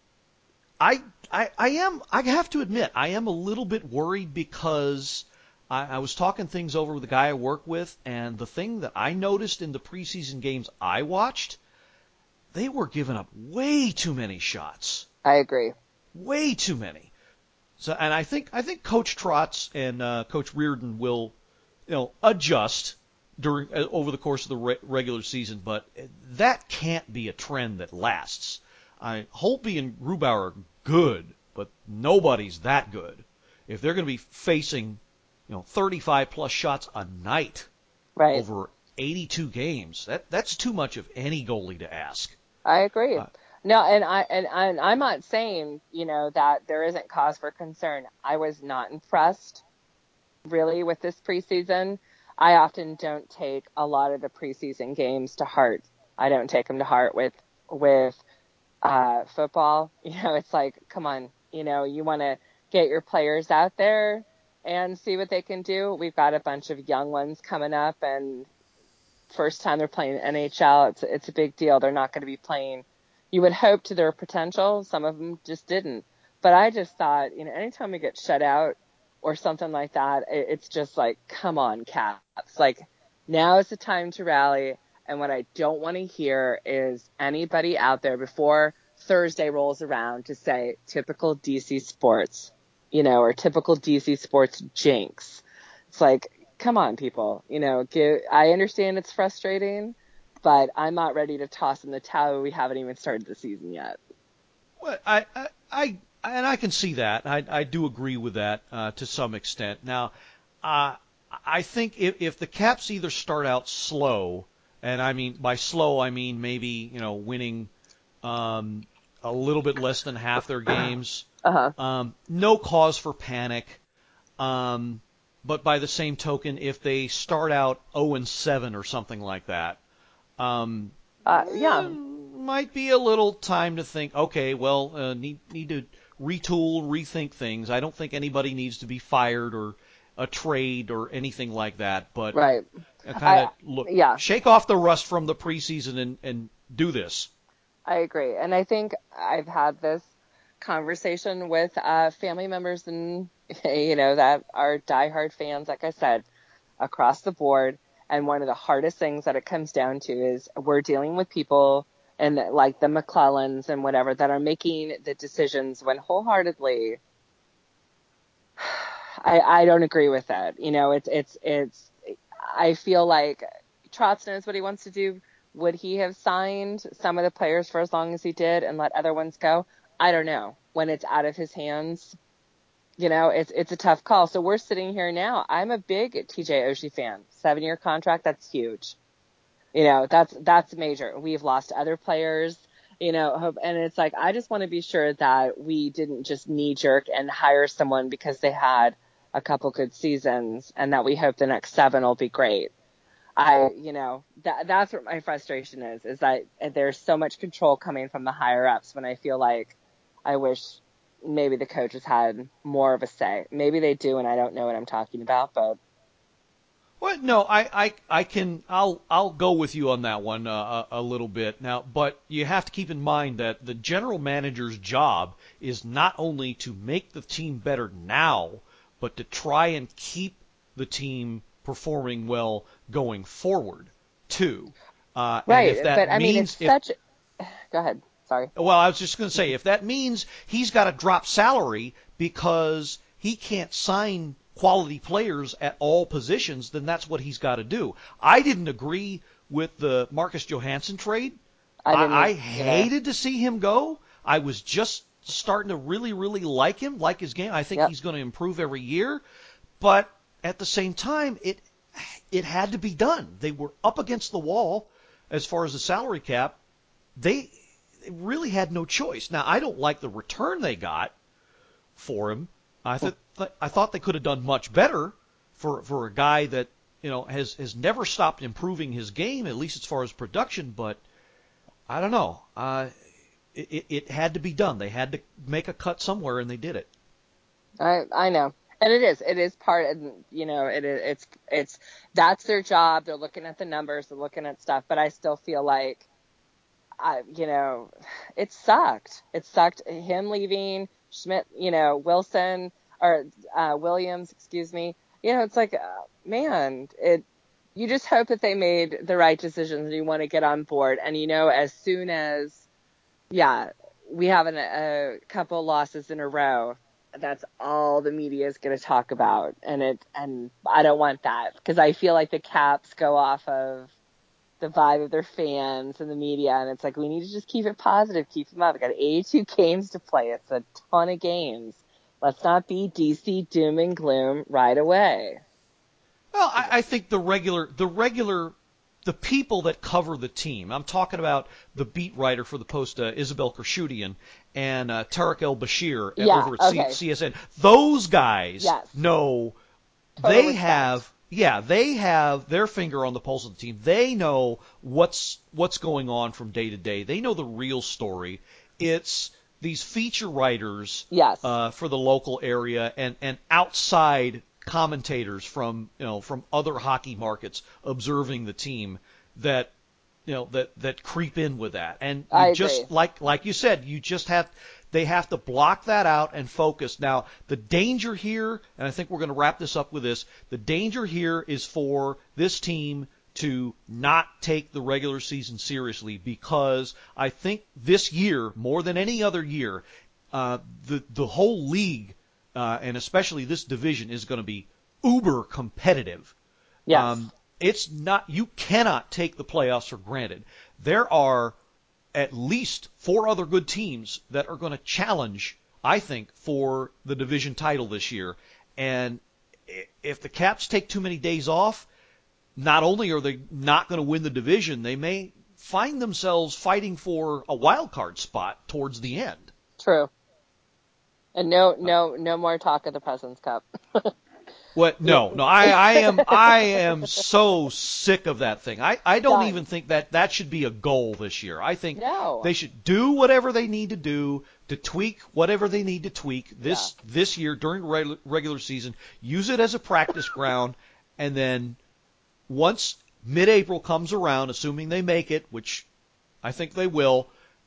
I I I am I have to admit I am a little bit worried, because I, I was talking things over with the guy I work with, and the thing that I noticed in the preseason games I watched, they were giving up way too many shots. I agree. Way too many. So, and I think I think Coach Trotz and uh, Coach Reardon will, you know, adjust during uh, over the course of the re- regular season, but that can't be a trend that lasts. I Holtby and Grubauer are good, but nobody's that good. If they're going to be facing you know, thirty-five plus shots a night right. over eighty-two games. That that's too much of any goalie to ask. I agree. Uh, no, and I and, and I'm not saying, you know, that there isn't cause for concern. I was not impressed really with this preseason. I often don't take a lot of the preseason games to heart. I don't take them to heart with with uh, football. You know, it's like, come on, you know, you want to get your players out there and see what they can do. We've got a bunch of young ones coming up, and first time they're playing N H L, it's it's a big deal. They're not going to be playing, you would hope, to their potential. Some of them just didn't. But I just thought, you know, anytime we get shut out or something like that, it, it's just like, come on, Caps. Like, now is the time to rally. And what I don't want to hear is anybody out there before Thursday rolls around to say typical D C sports, you know, or typical D C sports jinx. It's like, come on, people, you know, give, I understand it's frustrating, but I'm not ready to toss in the towel. We haven't even started the season yet. Well, I, I, I and I can see that. I, I do agree with that uh, to some extent. Now, uh, I think if, if the Caps either start out slow, and I mean by slow I mean maybe you know winning um, a little bit less than half their games, uh-huh. um, no cause for panic. Um, but by the same token, if they start out oh and seven or something like that, um, uh, yeah, might be a little time to think. Okay, well, uh, need need to retool, rethink things. I don't think anybody needs to be fired or a trade or anything like that. But right, kind of look, yeah, shake off the rust from the preseason and and do this. I agree, and I think I've had this conversation with uh, family members and you know that are diehard fans, like I said, across the board. And one of the hardest things that it comes down to is we're dealing with people and like the McClellans and whatever that are making the decisions when wholeheartedly I, I don't agree with that. You know, it's it's it's I feel like Trotz knows what he wants to do. Would he have signed some of the players for as long as he did and let other ones go? I don't know. When it's out of his hands, you know, it's it's a tough call. So we're sitting here now. I'm a big T J Oshie fan. Seven-year contract, that's huge. You know, that's that's major. We've lost other players, you know, and it's like I just want to be sure that we didn't just knee-jerk and hire someone because they had a couple good seasons and that we hope the next seven will be great. I, you know, that that's what my frustration is, is that there's so much control coming from the higher ups when I feel like I wish maybe the coaches had more of a say. Maybe they do, and I don't know what I'm talking about, but. Well, no, I, I, I can, I'll, I'll go with you on that one uh, a, a little bit now, but you have to keep in mind that the general manager's job is not only to make the team better now, but to try and keep the team performing well going forward too. Uh, right, and if that but I means mean, it's if, such. Go ahead. Sorry. Well, I was just going to say, if that means he's got to drop salary because he can't sign quality players at all positions, then that's what he's got to do. I didn't agree with the Marcus Johansson trade. I, didn't, I, I you know. hated to see him go. I was just starting to really, really like him, like his game. I think Yep. he's going to improve every year. But at the same time, it it had to be done. They were up against the wall as far as the salary cap. They really had no choice. Now, I don't like the return they got for him. I thought I thought they could have done much better for for a guy that, you know, has has never stopped improving his game, at least as far as production. But I don't know. Uh, it, it, it had to be done. They had to make a cut somewhere, and they did it. I I know. And it is. It is part, and you know, it is. It's it's that's their job. They're looking at the numbers. They're looking at stuff. But I still feel like, I, you know, it sucked. It sucked. Him leaving, Schmidt, you know, Wilson or uh, Williams, excuse me. You know, it's like, uh, man, it. You just hope that they made the right decisions, and you want to get on board. And you know, as soon as, yeah, we have an, a couple losses in a row, that's all the media is going to talk about. And it, and I don't want that, because I feel like the Caps go off of the vibe of their fans and the media. And it's like, we need to just keep it positive, keep them up. We got eighty-two games to play. It's a ton of games. Let's not be D C doom and gloom right away. Well, I, I think the regular, the regular, the people that cover the team. I'm talking about the beat writer for the Post, uh, Isabel Kershudian, and uh, Tarek El Bashir Yeah, over at okay. C- CSN. Those guys Yes. know. Total they respect. have, yeah, they have their finger on the pulse of the team. They know what's what's going on from day to day. They know the real story. It's these feature writers Yes. uh, for the local area and, and outside commentators from, you know, from other hockey markets observing the team that, you know, that that creep in with that. And you I just agree. like like you said, you just have they have to block that out and focus. Now, the danger here, and I think we're going to wrap this up with this, the danger here is for this team to not take the regular season seriously, because I think this year, more than any other year, uh, the the whole league, uh, and especially this division, is going to be uber competitive. Yes. Um, it's not, you cannot take the playoffs for granted. There are at least four other good teams that are going to challenge, I think, for the division title this year. And if the Caps take too many days off, not only are they not going to win the division, they may find themselves fighting for a wild card spot towards the end. True. And no, no, no more talk of the President's Cup. What? No, no. I, I am, I am so sick of that thing. I, I don't Done. even think that that should be a goal this year. I think No. they should do whatever they need to do to tweak whatever they need to tweak this Yeah. this year during regular regular season. Use it as a practice ground, and then once mid-April comes around, assuming they make it, which I think they will,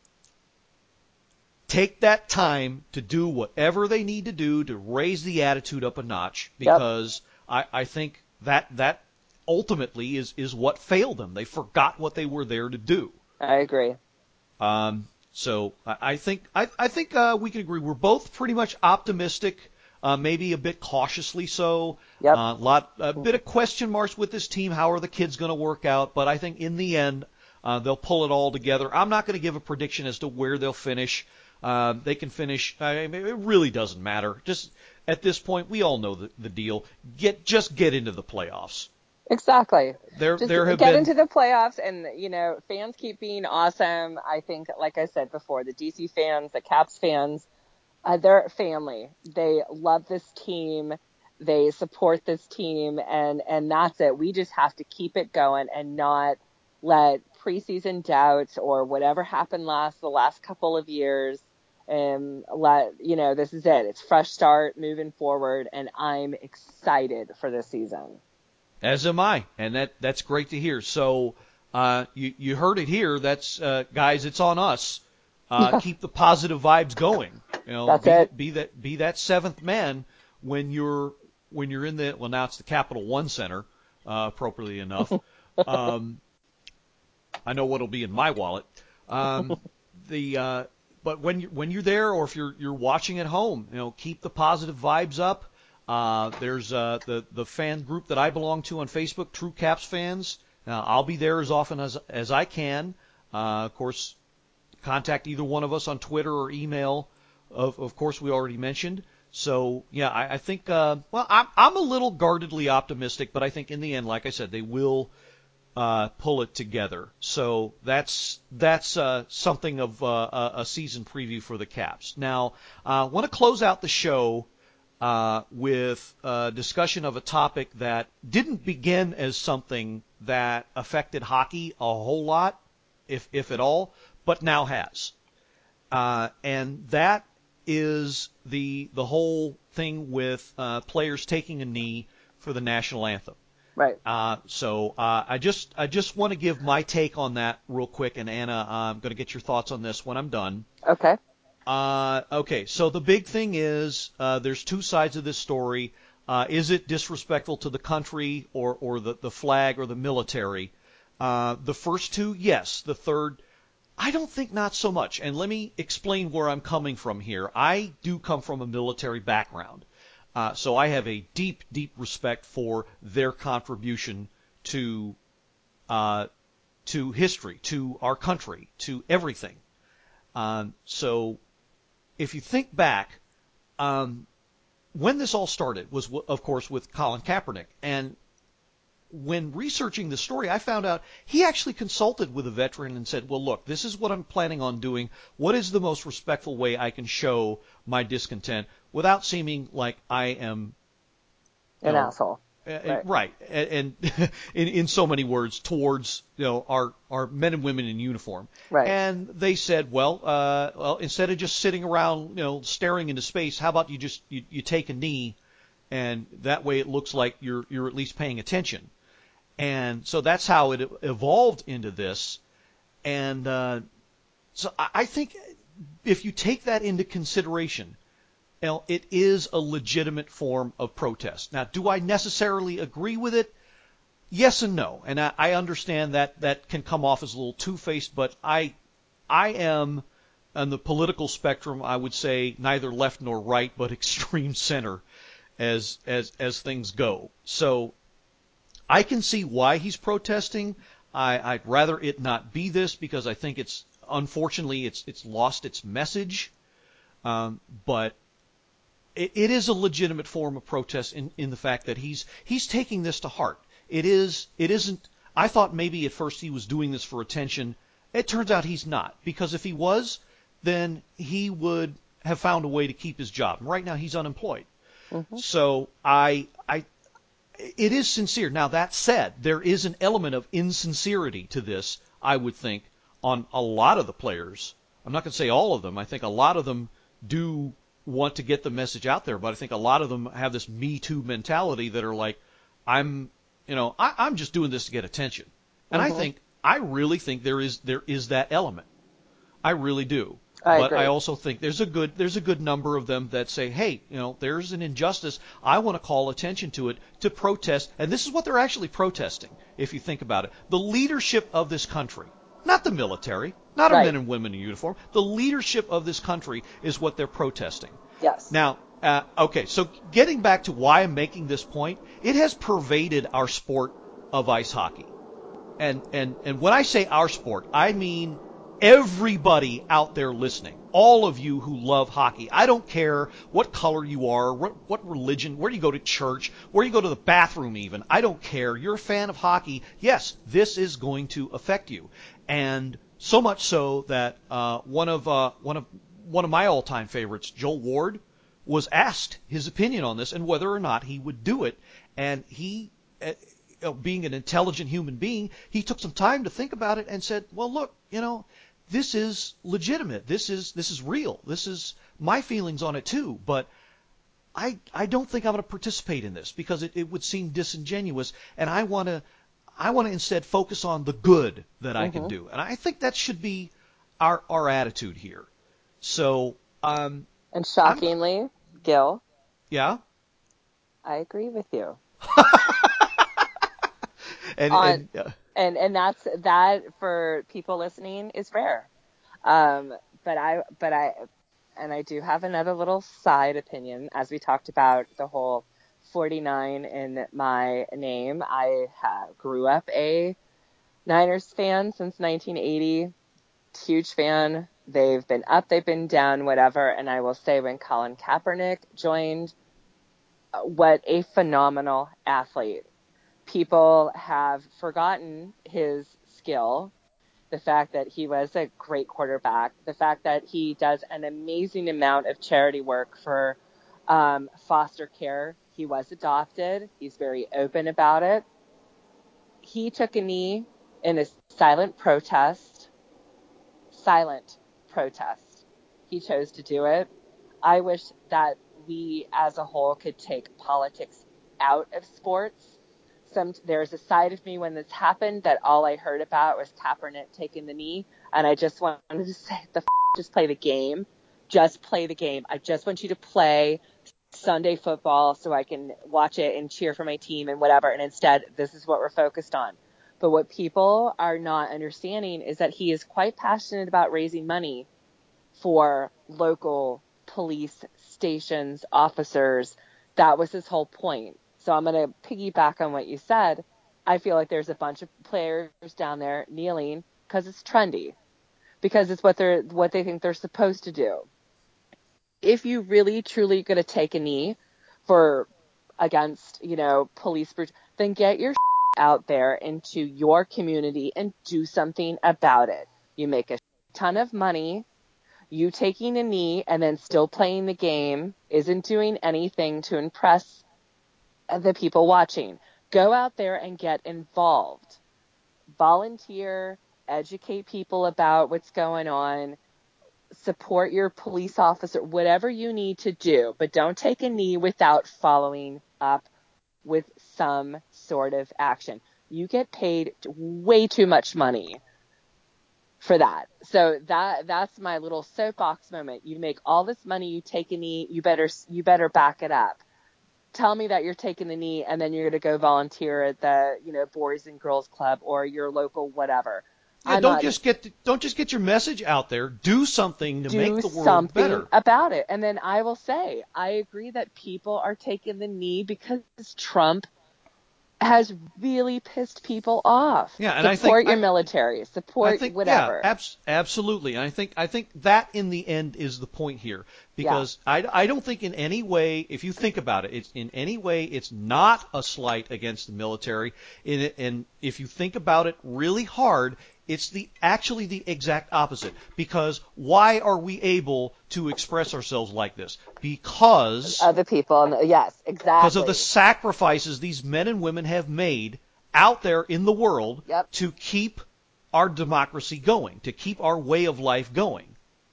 take that time to do whatever they need to do to raise the attitude up a notch, because yep. I, I think that that ultimately is, is what failed them. They forgot what they were there to do. I agree. Um, so I, I think I, I think uh, we can agree. We're both pretty much optimistic, uh, maybe a bit cautiously so. Yep. Uh, lot a bit of question marks with this team. How are the kids going to work out? But I think in the end uh, they'll pull it all together. I'm not going to give a prediction as to where they'll finish. Uh, they can finish. I mean, it really doesn't matter. Just at this point, we all know the, the deal. Get just get into the playoffs. Exactly. There, Just there have get been into the playoffs, and you know, fans keep being awesome. I think, like I said before, the D C fans, the Caps fans, uh, they're family. They love this team. They support this team, and and that's it. We just have to keep it going and not let preseason doubts or whatever happened last the last couple of years. And let you know, this is it. It's fresh start, moving forward, and I'm excited for this season. As am I, and that that's great to hear. So uh, you you heard it here. That's uh, guys, it's on us. Uh, Yeah. Keep the positive vibes going. You know, That's be, it. Be that be that seventh man when you're when you're in the well now it's the Capital One Center, uh, appropriately enough. um, I know what'll be in my wallet. Um, the uh, but when you when you're there, or if you're you're watching at home, you know, keep the positive vibes up. Uh, there's uh, the the fan group that I belong to on Facebook, True Caps Fans. Now, I'll be there as often as as I can. Uh, of course, contact either one of us on Twitter or email. Of of course, we already mentioned. So yeah, I, I think uh, well, I'm I'm a little guardedly optimistic, but I think in the end, like I said, they will uh, pull it together. So that's that's uh, something of uh, a season preview for the Caps. Now, I uh, want to close out the show uh, with a discussion of a topic that didn't begin as something that affected hockey a whole lot, if if at all, but now has. Uh, and that is the the whole thing with uh, players taking a knee for the national anthem. Right. Uh, so uh, I just I just want to give my take on that real quick, and Anna, I'm going to get your thoughts on this when I'm done. Okay. Uh, okay. So the big thing is uh, there's two sides of this story. Uh, is it disrespectful to the country or or the the flag or the military? Uh, the first two, yes. The third, I don't think not so much. And let me explain where I'm coming from here. I do come from a military background. Uh, so I have a deep, deep respect for their contribution to uh, to history, to our country, to everything. Um, so if you think back, um, when this all started was, of course, with Colin Kaepernick. And when researching the story, I found out he actually consulted with a veteran and said, well, look, this is what I'm planning on doing. What is the most respectful way I can show my discontent without seeming like I am an know, asshole? Uh, right. right. And, and in, in so many words, towards you know our, our men and women in uniform. Right. And they said, well, uh, well, instead of just sitting around, you know, staring into space, how about you just you, you take a knee, and that way it looks like you're you're at least paying attention. And so that's how it evolved into this. And uh, so I think if you take that into consideration, you know, it is a legitimate form of protest. Now, do I necessarily agree with it? Yes and no. And I, I understand that that can come off as a little two-faced, but I, I am on the political spectrum, I would say neither left nor right, but extreme center as as as things go. So I can see why he's protesting. I, I'd rather it not be this because I think it's unfortunately it's it's lost its message. Um, but it, it is a legitimate form of protest in, in the fact that he's he's taking this to heart. It is it isn't. I thought maybe at first he was doing this for attention. It turns out he's not, because if he was, then he would have found a way to keep his job. And right now he's unemployed. Mm-hmm. So I I. It is sincere. Now, that said, there is an element of insincerity to this, I would think, on a lot of the players. I'm not going to say all of them. I think a lot of them do want to get the message out there, but I think a lot of them have this Me Too mentality that are like, I'm, you know, I, I'm just doing this to get attention. And mm-hmm. I think, I really think there is there is that element. I really do. I but agree. I also think there's a good there's a good number of them that say, hey, you know, there's an injustice. I want to call attention to it, to protest. And this is what they're actually protesting, if you think about it. The leadership of this country, not the military, not right. our men and women in uniform. The leadership of this country is what they're protesting. Yes. Now, uh, okay, so getting back to why I'm making this point, it has pervaded our sport of ice hockey. And and and when I say our sport, I mean everybody out there listening, all of you who love hockey. I don't care what color you are, what, what religion, where you go to church, where you go to the bathroom even. I don't care. You're a fan of hockey. Yes, this is going to affect you. And so much so that uh, one of uh, one of one of my all-time favorites, Joel Ward, was asked his opinion on this and whether or not he would do it. And he, uh, being an intelligent human being, he took some time to think about it and said, well, look, you know, this is legitimate. This is this is real. This is my feelings on it too. But I I don't think I'm going to participate in this because it, it would seem disingenuous. And I want to I want to instead focus on the good that I mm-hmm. can do. And I think that should be our our attitude here. So um. And shockingly, I'm, Gil. Yeah. I agree with you. and, on, and uh, And and that's that for people listening is fair, um, but I but I and I do have another little side opinion as we talked about the whole forty-nine in my name. I have, grew up a Niners fan since nineteen eighty. Huge fan. They've been up, they've been down, whatever. And I will say when Colin Kaepernick joined, what a phenomenal athlete. People have forgotten his skill, the fact that he was a great quarterback, the fact that he does an amazing amount of charity work for um, foster care. He was adopted. He's very open about it. He took a knee in a silent protest. Silent protest. He chose to do it. I wish that we as a whole could take politics out of sports. Some, there's a side of me when this happened that all I heard about was Kaepernick taking the knee, and I just wanted to say, the f- just play the game. Just play the game. I just want you to play Sunday football so I can watch it and cheer for my team and whatever, and instead, this is what we're focused on. But what people are not understanding is that he is quite passionate about raising money for local police stations, officers. That was his whole point. So I'm going to piggyback on what you said. I feel like there's a bunch of players down there kneeling because it's trendy, because it's what they're what they think they're supposed to do. If you really truly going to take a knee for against, you know, police, then get your out there into your community and do something about it. You make a ton of money. You taking a knee and then still playing the game isn't doing anything to impress the people watching. Go out there and get involved. Volunteer, educate people about what's going on, support your police officer, whatever you need to do, but don't take a knee without following up with some sort of action. You get paid way too much money for that. So that that's my little soapbox moment. You make all this money, you take a knee, you better you better back it up. Tell me that you're taking the knee and then you're going to go volunteer at the, you know, Boys and Girls Club or your local whatever. Yeah, I'm don't not, just get don't just get your message out there. Do something to do make the world something better about it. And then I will say, I agree that people are taking the knee because Trump has really pissed people off. Yeah, and support I think your I, military, support I think, whatever. Yeah, abs- absolutely. And I think I think that in the end is the point here, because yeah. I, I don't think in any way, if you think about it, it's in any way it's not a slight against the military. In it, and if you think about it really hard, it's the actually the exact opposite. Because why are we able to express ourselves like this? Because other people, yes, exactly. Because of the sacrifices these men and women have made out there in the world yep. to keep our democracy going, to keep our way of life going.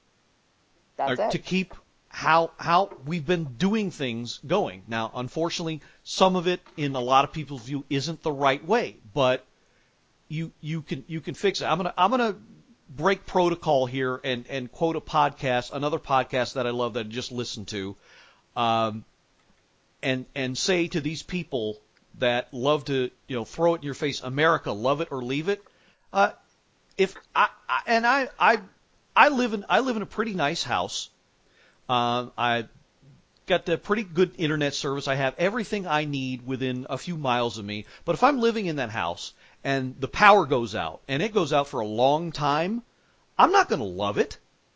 That's it. To keep how how we've been doing things going. Now, unfortunately, some of it in a lot of people's view isn't the right way, but you you can you can fix it. I'm gonna I'm gonna break protocol here and, and quote a podcast, another podcast that I love that I just listened to, um, and and say to these people that love to, you know, throw it in your face, America, love it or leave it. Uh, if I, I and I I I live in I live in a pretty nice house. Uh, I got the pretty good internet service. I have everything I need within a few miles of me. But if I'm living in that house and the power goes out, and it goes out for a long time, I'm not going to love it.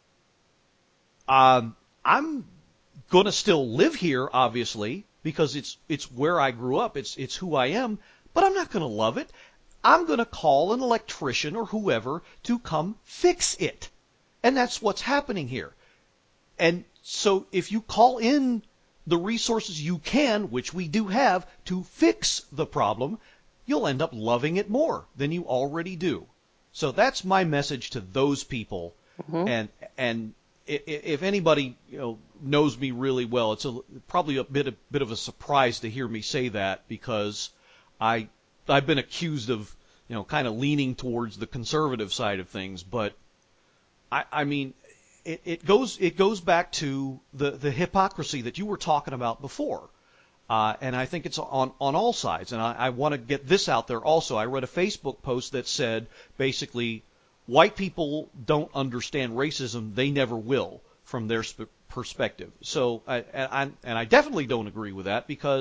Um, I'm going to still live here, obviously, because it's it's where I grew up. It's it's who I am. But I'm not going to love it. I'm going to call an electrician or whoever to come fix it. And that's what's happening here. And so if you call in the resources you can, which we do have, to fix the problem, you'll end up loving it more than you already do. So that's my message to those people. Mm-hmm. And and if anybody, you know, knows me really well, it's a, probably a bit a bit of a surprise to hear me say that, because I I've been accused of, you know, kind of leaning towards the conservative side of things, but I I mean it, it goes it goes back to the the hypocrisy that you were talking about before. Uh, and I think it's on, on all sides. And I, I want to get this out there also. I read a Facebook post that said, basically, white people don't understand racism. They never will, from their sp- perspective. So, I, and, I, and I definitely don't agree with that, because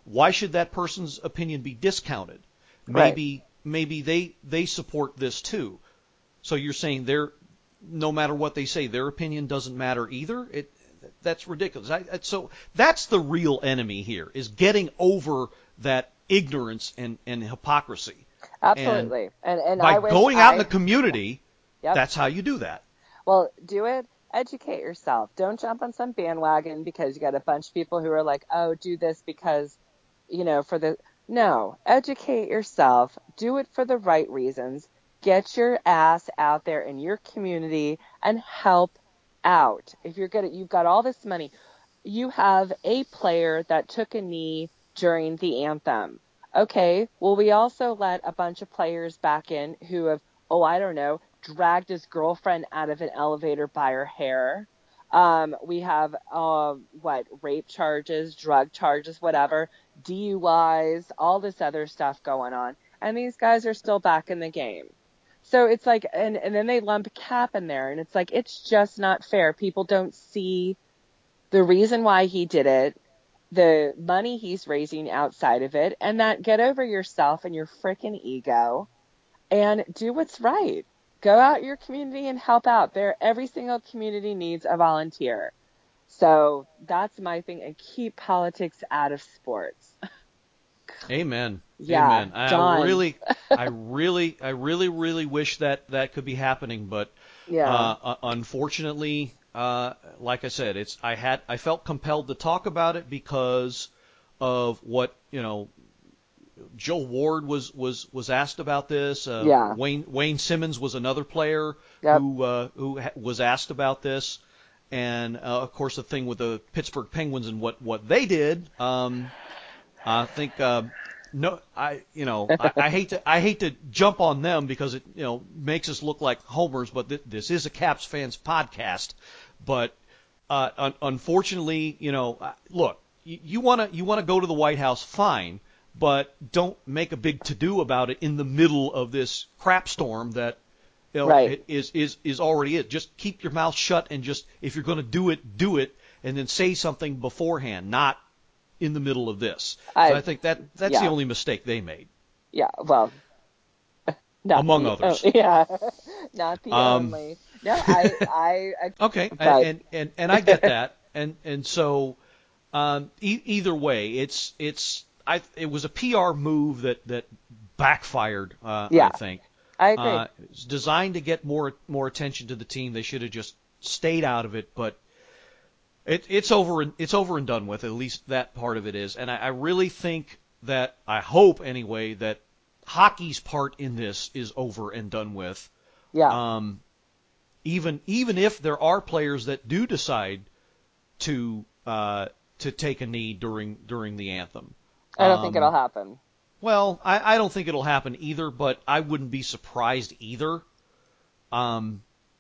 why should that person's opinion be discounted? Right. Maybe maybe they they support this too. So you're saying they're no matter what they say, their opinion doesn't matter either? It that's ridiculous. I, I, so that's the real enemy here, is getting over that ignorance and, and hypocrisy. Absolutely. And and, and by I wish going out I, in the community, yep. that's how you do that. Well, do it. Educate yourself. Don't jump on some bandwagon because you got a bunch of people who are like, oh, do this because, you know, for the... No. Educate yourself. Do it for the right reasons. Get your ass out there in your community and help out. If you're good, you've got all this money. You have a player that took a knee during the anthem. Okay, well, we also let a bunch of players back in who have, oh, I don't know, dragged his girlfriend out of an elevator by her hair. Um, we have, uh, what, rape charges, drug charges, whatever, D U Is, all this other stuff going on. And these guys are still back in the game. So it's like, and, and then they lump Cap in there, and it's like, it's just not fair. People don't see the reason why he did it, the money he's raising outside of it, and that get over yourself and your freaking ego and do what's right. Go out your community and help out. There, every single community needs a volunteer. So that's my thing, and keep politics out of sports. Amen. Yeah, Amen. John. I really, I really, I really, really wish that that could be happening, but Yeah. uh, unfortunately, uh, like I said, it's I had I felt compelled to talk about it because of what you know. Joe Ward was, was, was asked about this. Uh, Yeah. Wayne Wayne Simmons was another player Yep. who uh, who ha- was asked about this, and uh, of course the thing with the Pittsburgh Penguins and what, what they did. Um, I think uh, no, I you know I, I hate to I hate to jump on them because it you know makes us look like homers, but th- this is a Caps fans podcast. But uh, un- unfortunately, you know, look, you want to you want to go to the White House, fine. But don't make a big to-do about it in the middle of this crap storm that you know, Right. is is is already it. Just keep your mouth shut and just if you're going to do it, do it, and then say something beforehand, not in the middle of this. I, so I think that that's yeah. the only mistake they made. Yeah, well, not among the, others. Oh, yeah, not the Um, only. No, I, I, I Okay, but, and, and and I get that, and and so um, e- either way, it's it's I it was a P R move that that backfired. Uh, Yeah. I think. I agree. Uh, it's designed to get more more attention to the team. They should have just stayed out of it, but it, it's over. And, it's over and done with. At least that part of it is. And I, I really think that I hope anyway that hockey's part in this is over and done with. yeah. Um, even even if there are players that do decide to uh, to take a knee during during the anthem. I don't um, think it'll happen. Well, I, I don't think it'll happen either, but I wouldn't be surprised either. Um,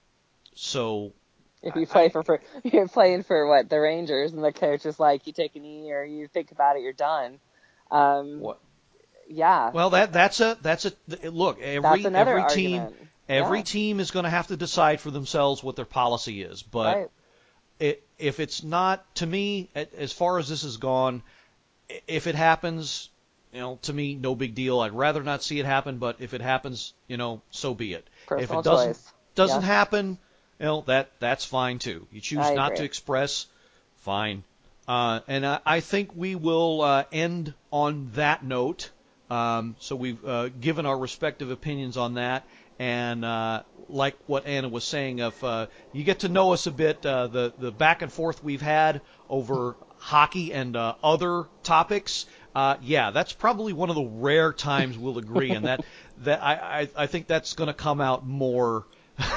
so If you play I, for, for you're playing for what the Rangers, and the coach is like, you take a knee or you think about it, you're done. Um, what? Yeah. Well, that that's a that's a look. Every that's another every team argument. every yeah. team is going to have to decide for themselves what their policy is. But right. it, if it's not, to me, as far as this has gone, if it happens. You know, to me, no big deal. I'd rather not see it happen, but if it happens, you know, so be it. Personal if it doesn't choice. doesn't yeah. happen, you know, that that's fine too. You choose I not agree. to express, fine. Uh, and I, I think we will uh, end on that note. Um, so we've uh, given our respective opinions on that, and uh, like what Anna was saying, if uh, you get to know us a bit, uh, the the back and forth we've had over hockey and uh, other topics. Uh, yeah, that's probably one of the rare times we'll agree, and that that I, I, I think that's going to come out more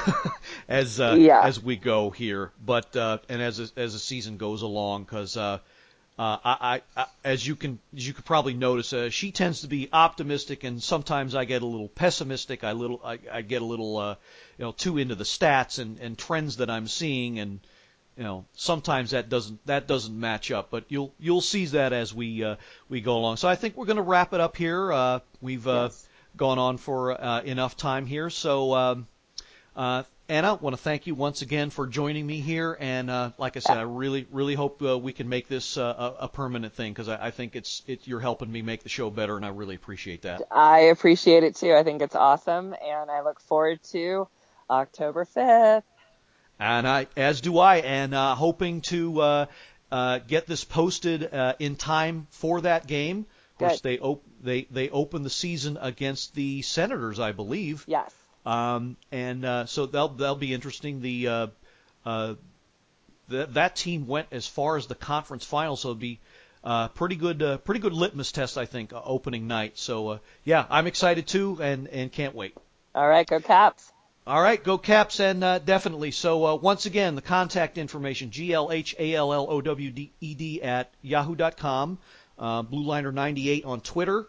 as uh, yeah. as we go here, but uh, and as as the season goes along, because uh, uh, I, I, as you can as you could probably notice, uh, she tends to be optimistic, and sometimes I get a little pessimistic. I little I, I get a little uh, you know too into the stats and, and trends that I'm seeing, and you know, sometimes that doesn't that doesn't match up, but you'll you'll see that as we uh, we go along. So I think we're going to wrap it up here. Uh, we've uh, yes. gone on for uh, enough time here. So um, uh, Anna, I want to thank you once again for joining me here. And uh, like I said, I really, really hope uh, we can make this uh, a, a permanent thing because I, I think it's it, you're helping me make the show better, and I really appreciate that. I appreciate it too. I think it's awesome, and I look forward to October fifth. And I, as do I, and uh, hoping to uh, uh, get this posted uh, in time for that game. Of course, Good. they op- they they open the season against the Senators, I believe. Yes. Um, and uh, so that'll that'll be interesting. The uh, uh, th- that team went as far as the conference finals, so it'll be uh, pretty good uh, pretty good litmus test, I think, uh, opening night. So uh, yeah, I'm excited too, and and can't wait. All right, go Caps. All right, go Caps, and uh, definitely. So uh, once again, the contact information, G L H A L L O W D E D at yahoo dot com, uh, Blue Liner ninety-eight on Twitter.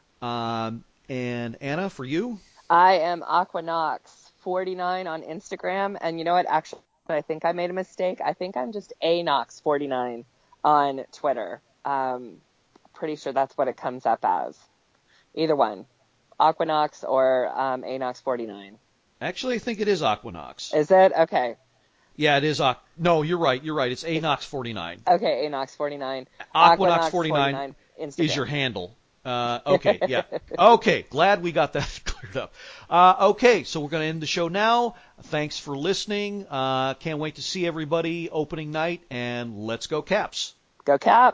Um, and Anna, for you? I am Aquanox forty-nine on Instagram, and you know what? Actually, I think I made a mistake. I think I'm just Anox forty-nine on Twitter. Um, pretty sure that's what it comes up as. Either one, Aquanox or um, Anox forty-nine. Actually, I think it is Aquanox. Is it? Okay. Yeah, it is. Aqu- no, you're right. You're right. It's Anox forty-nine. Okay, Anox forty-nine. Aquanox forty-nine Instagram. is your handle. Uh, okay, yeah. Okay, glad we got that cleared up. Uh, okay, so we're going to end the show now. Thanks for listening. Uh, can't wait to see everybody opening night, and let's go Caps. Go Cap.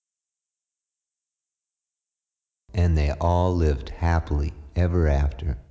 And they all lived happily ever after.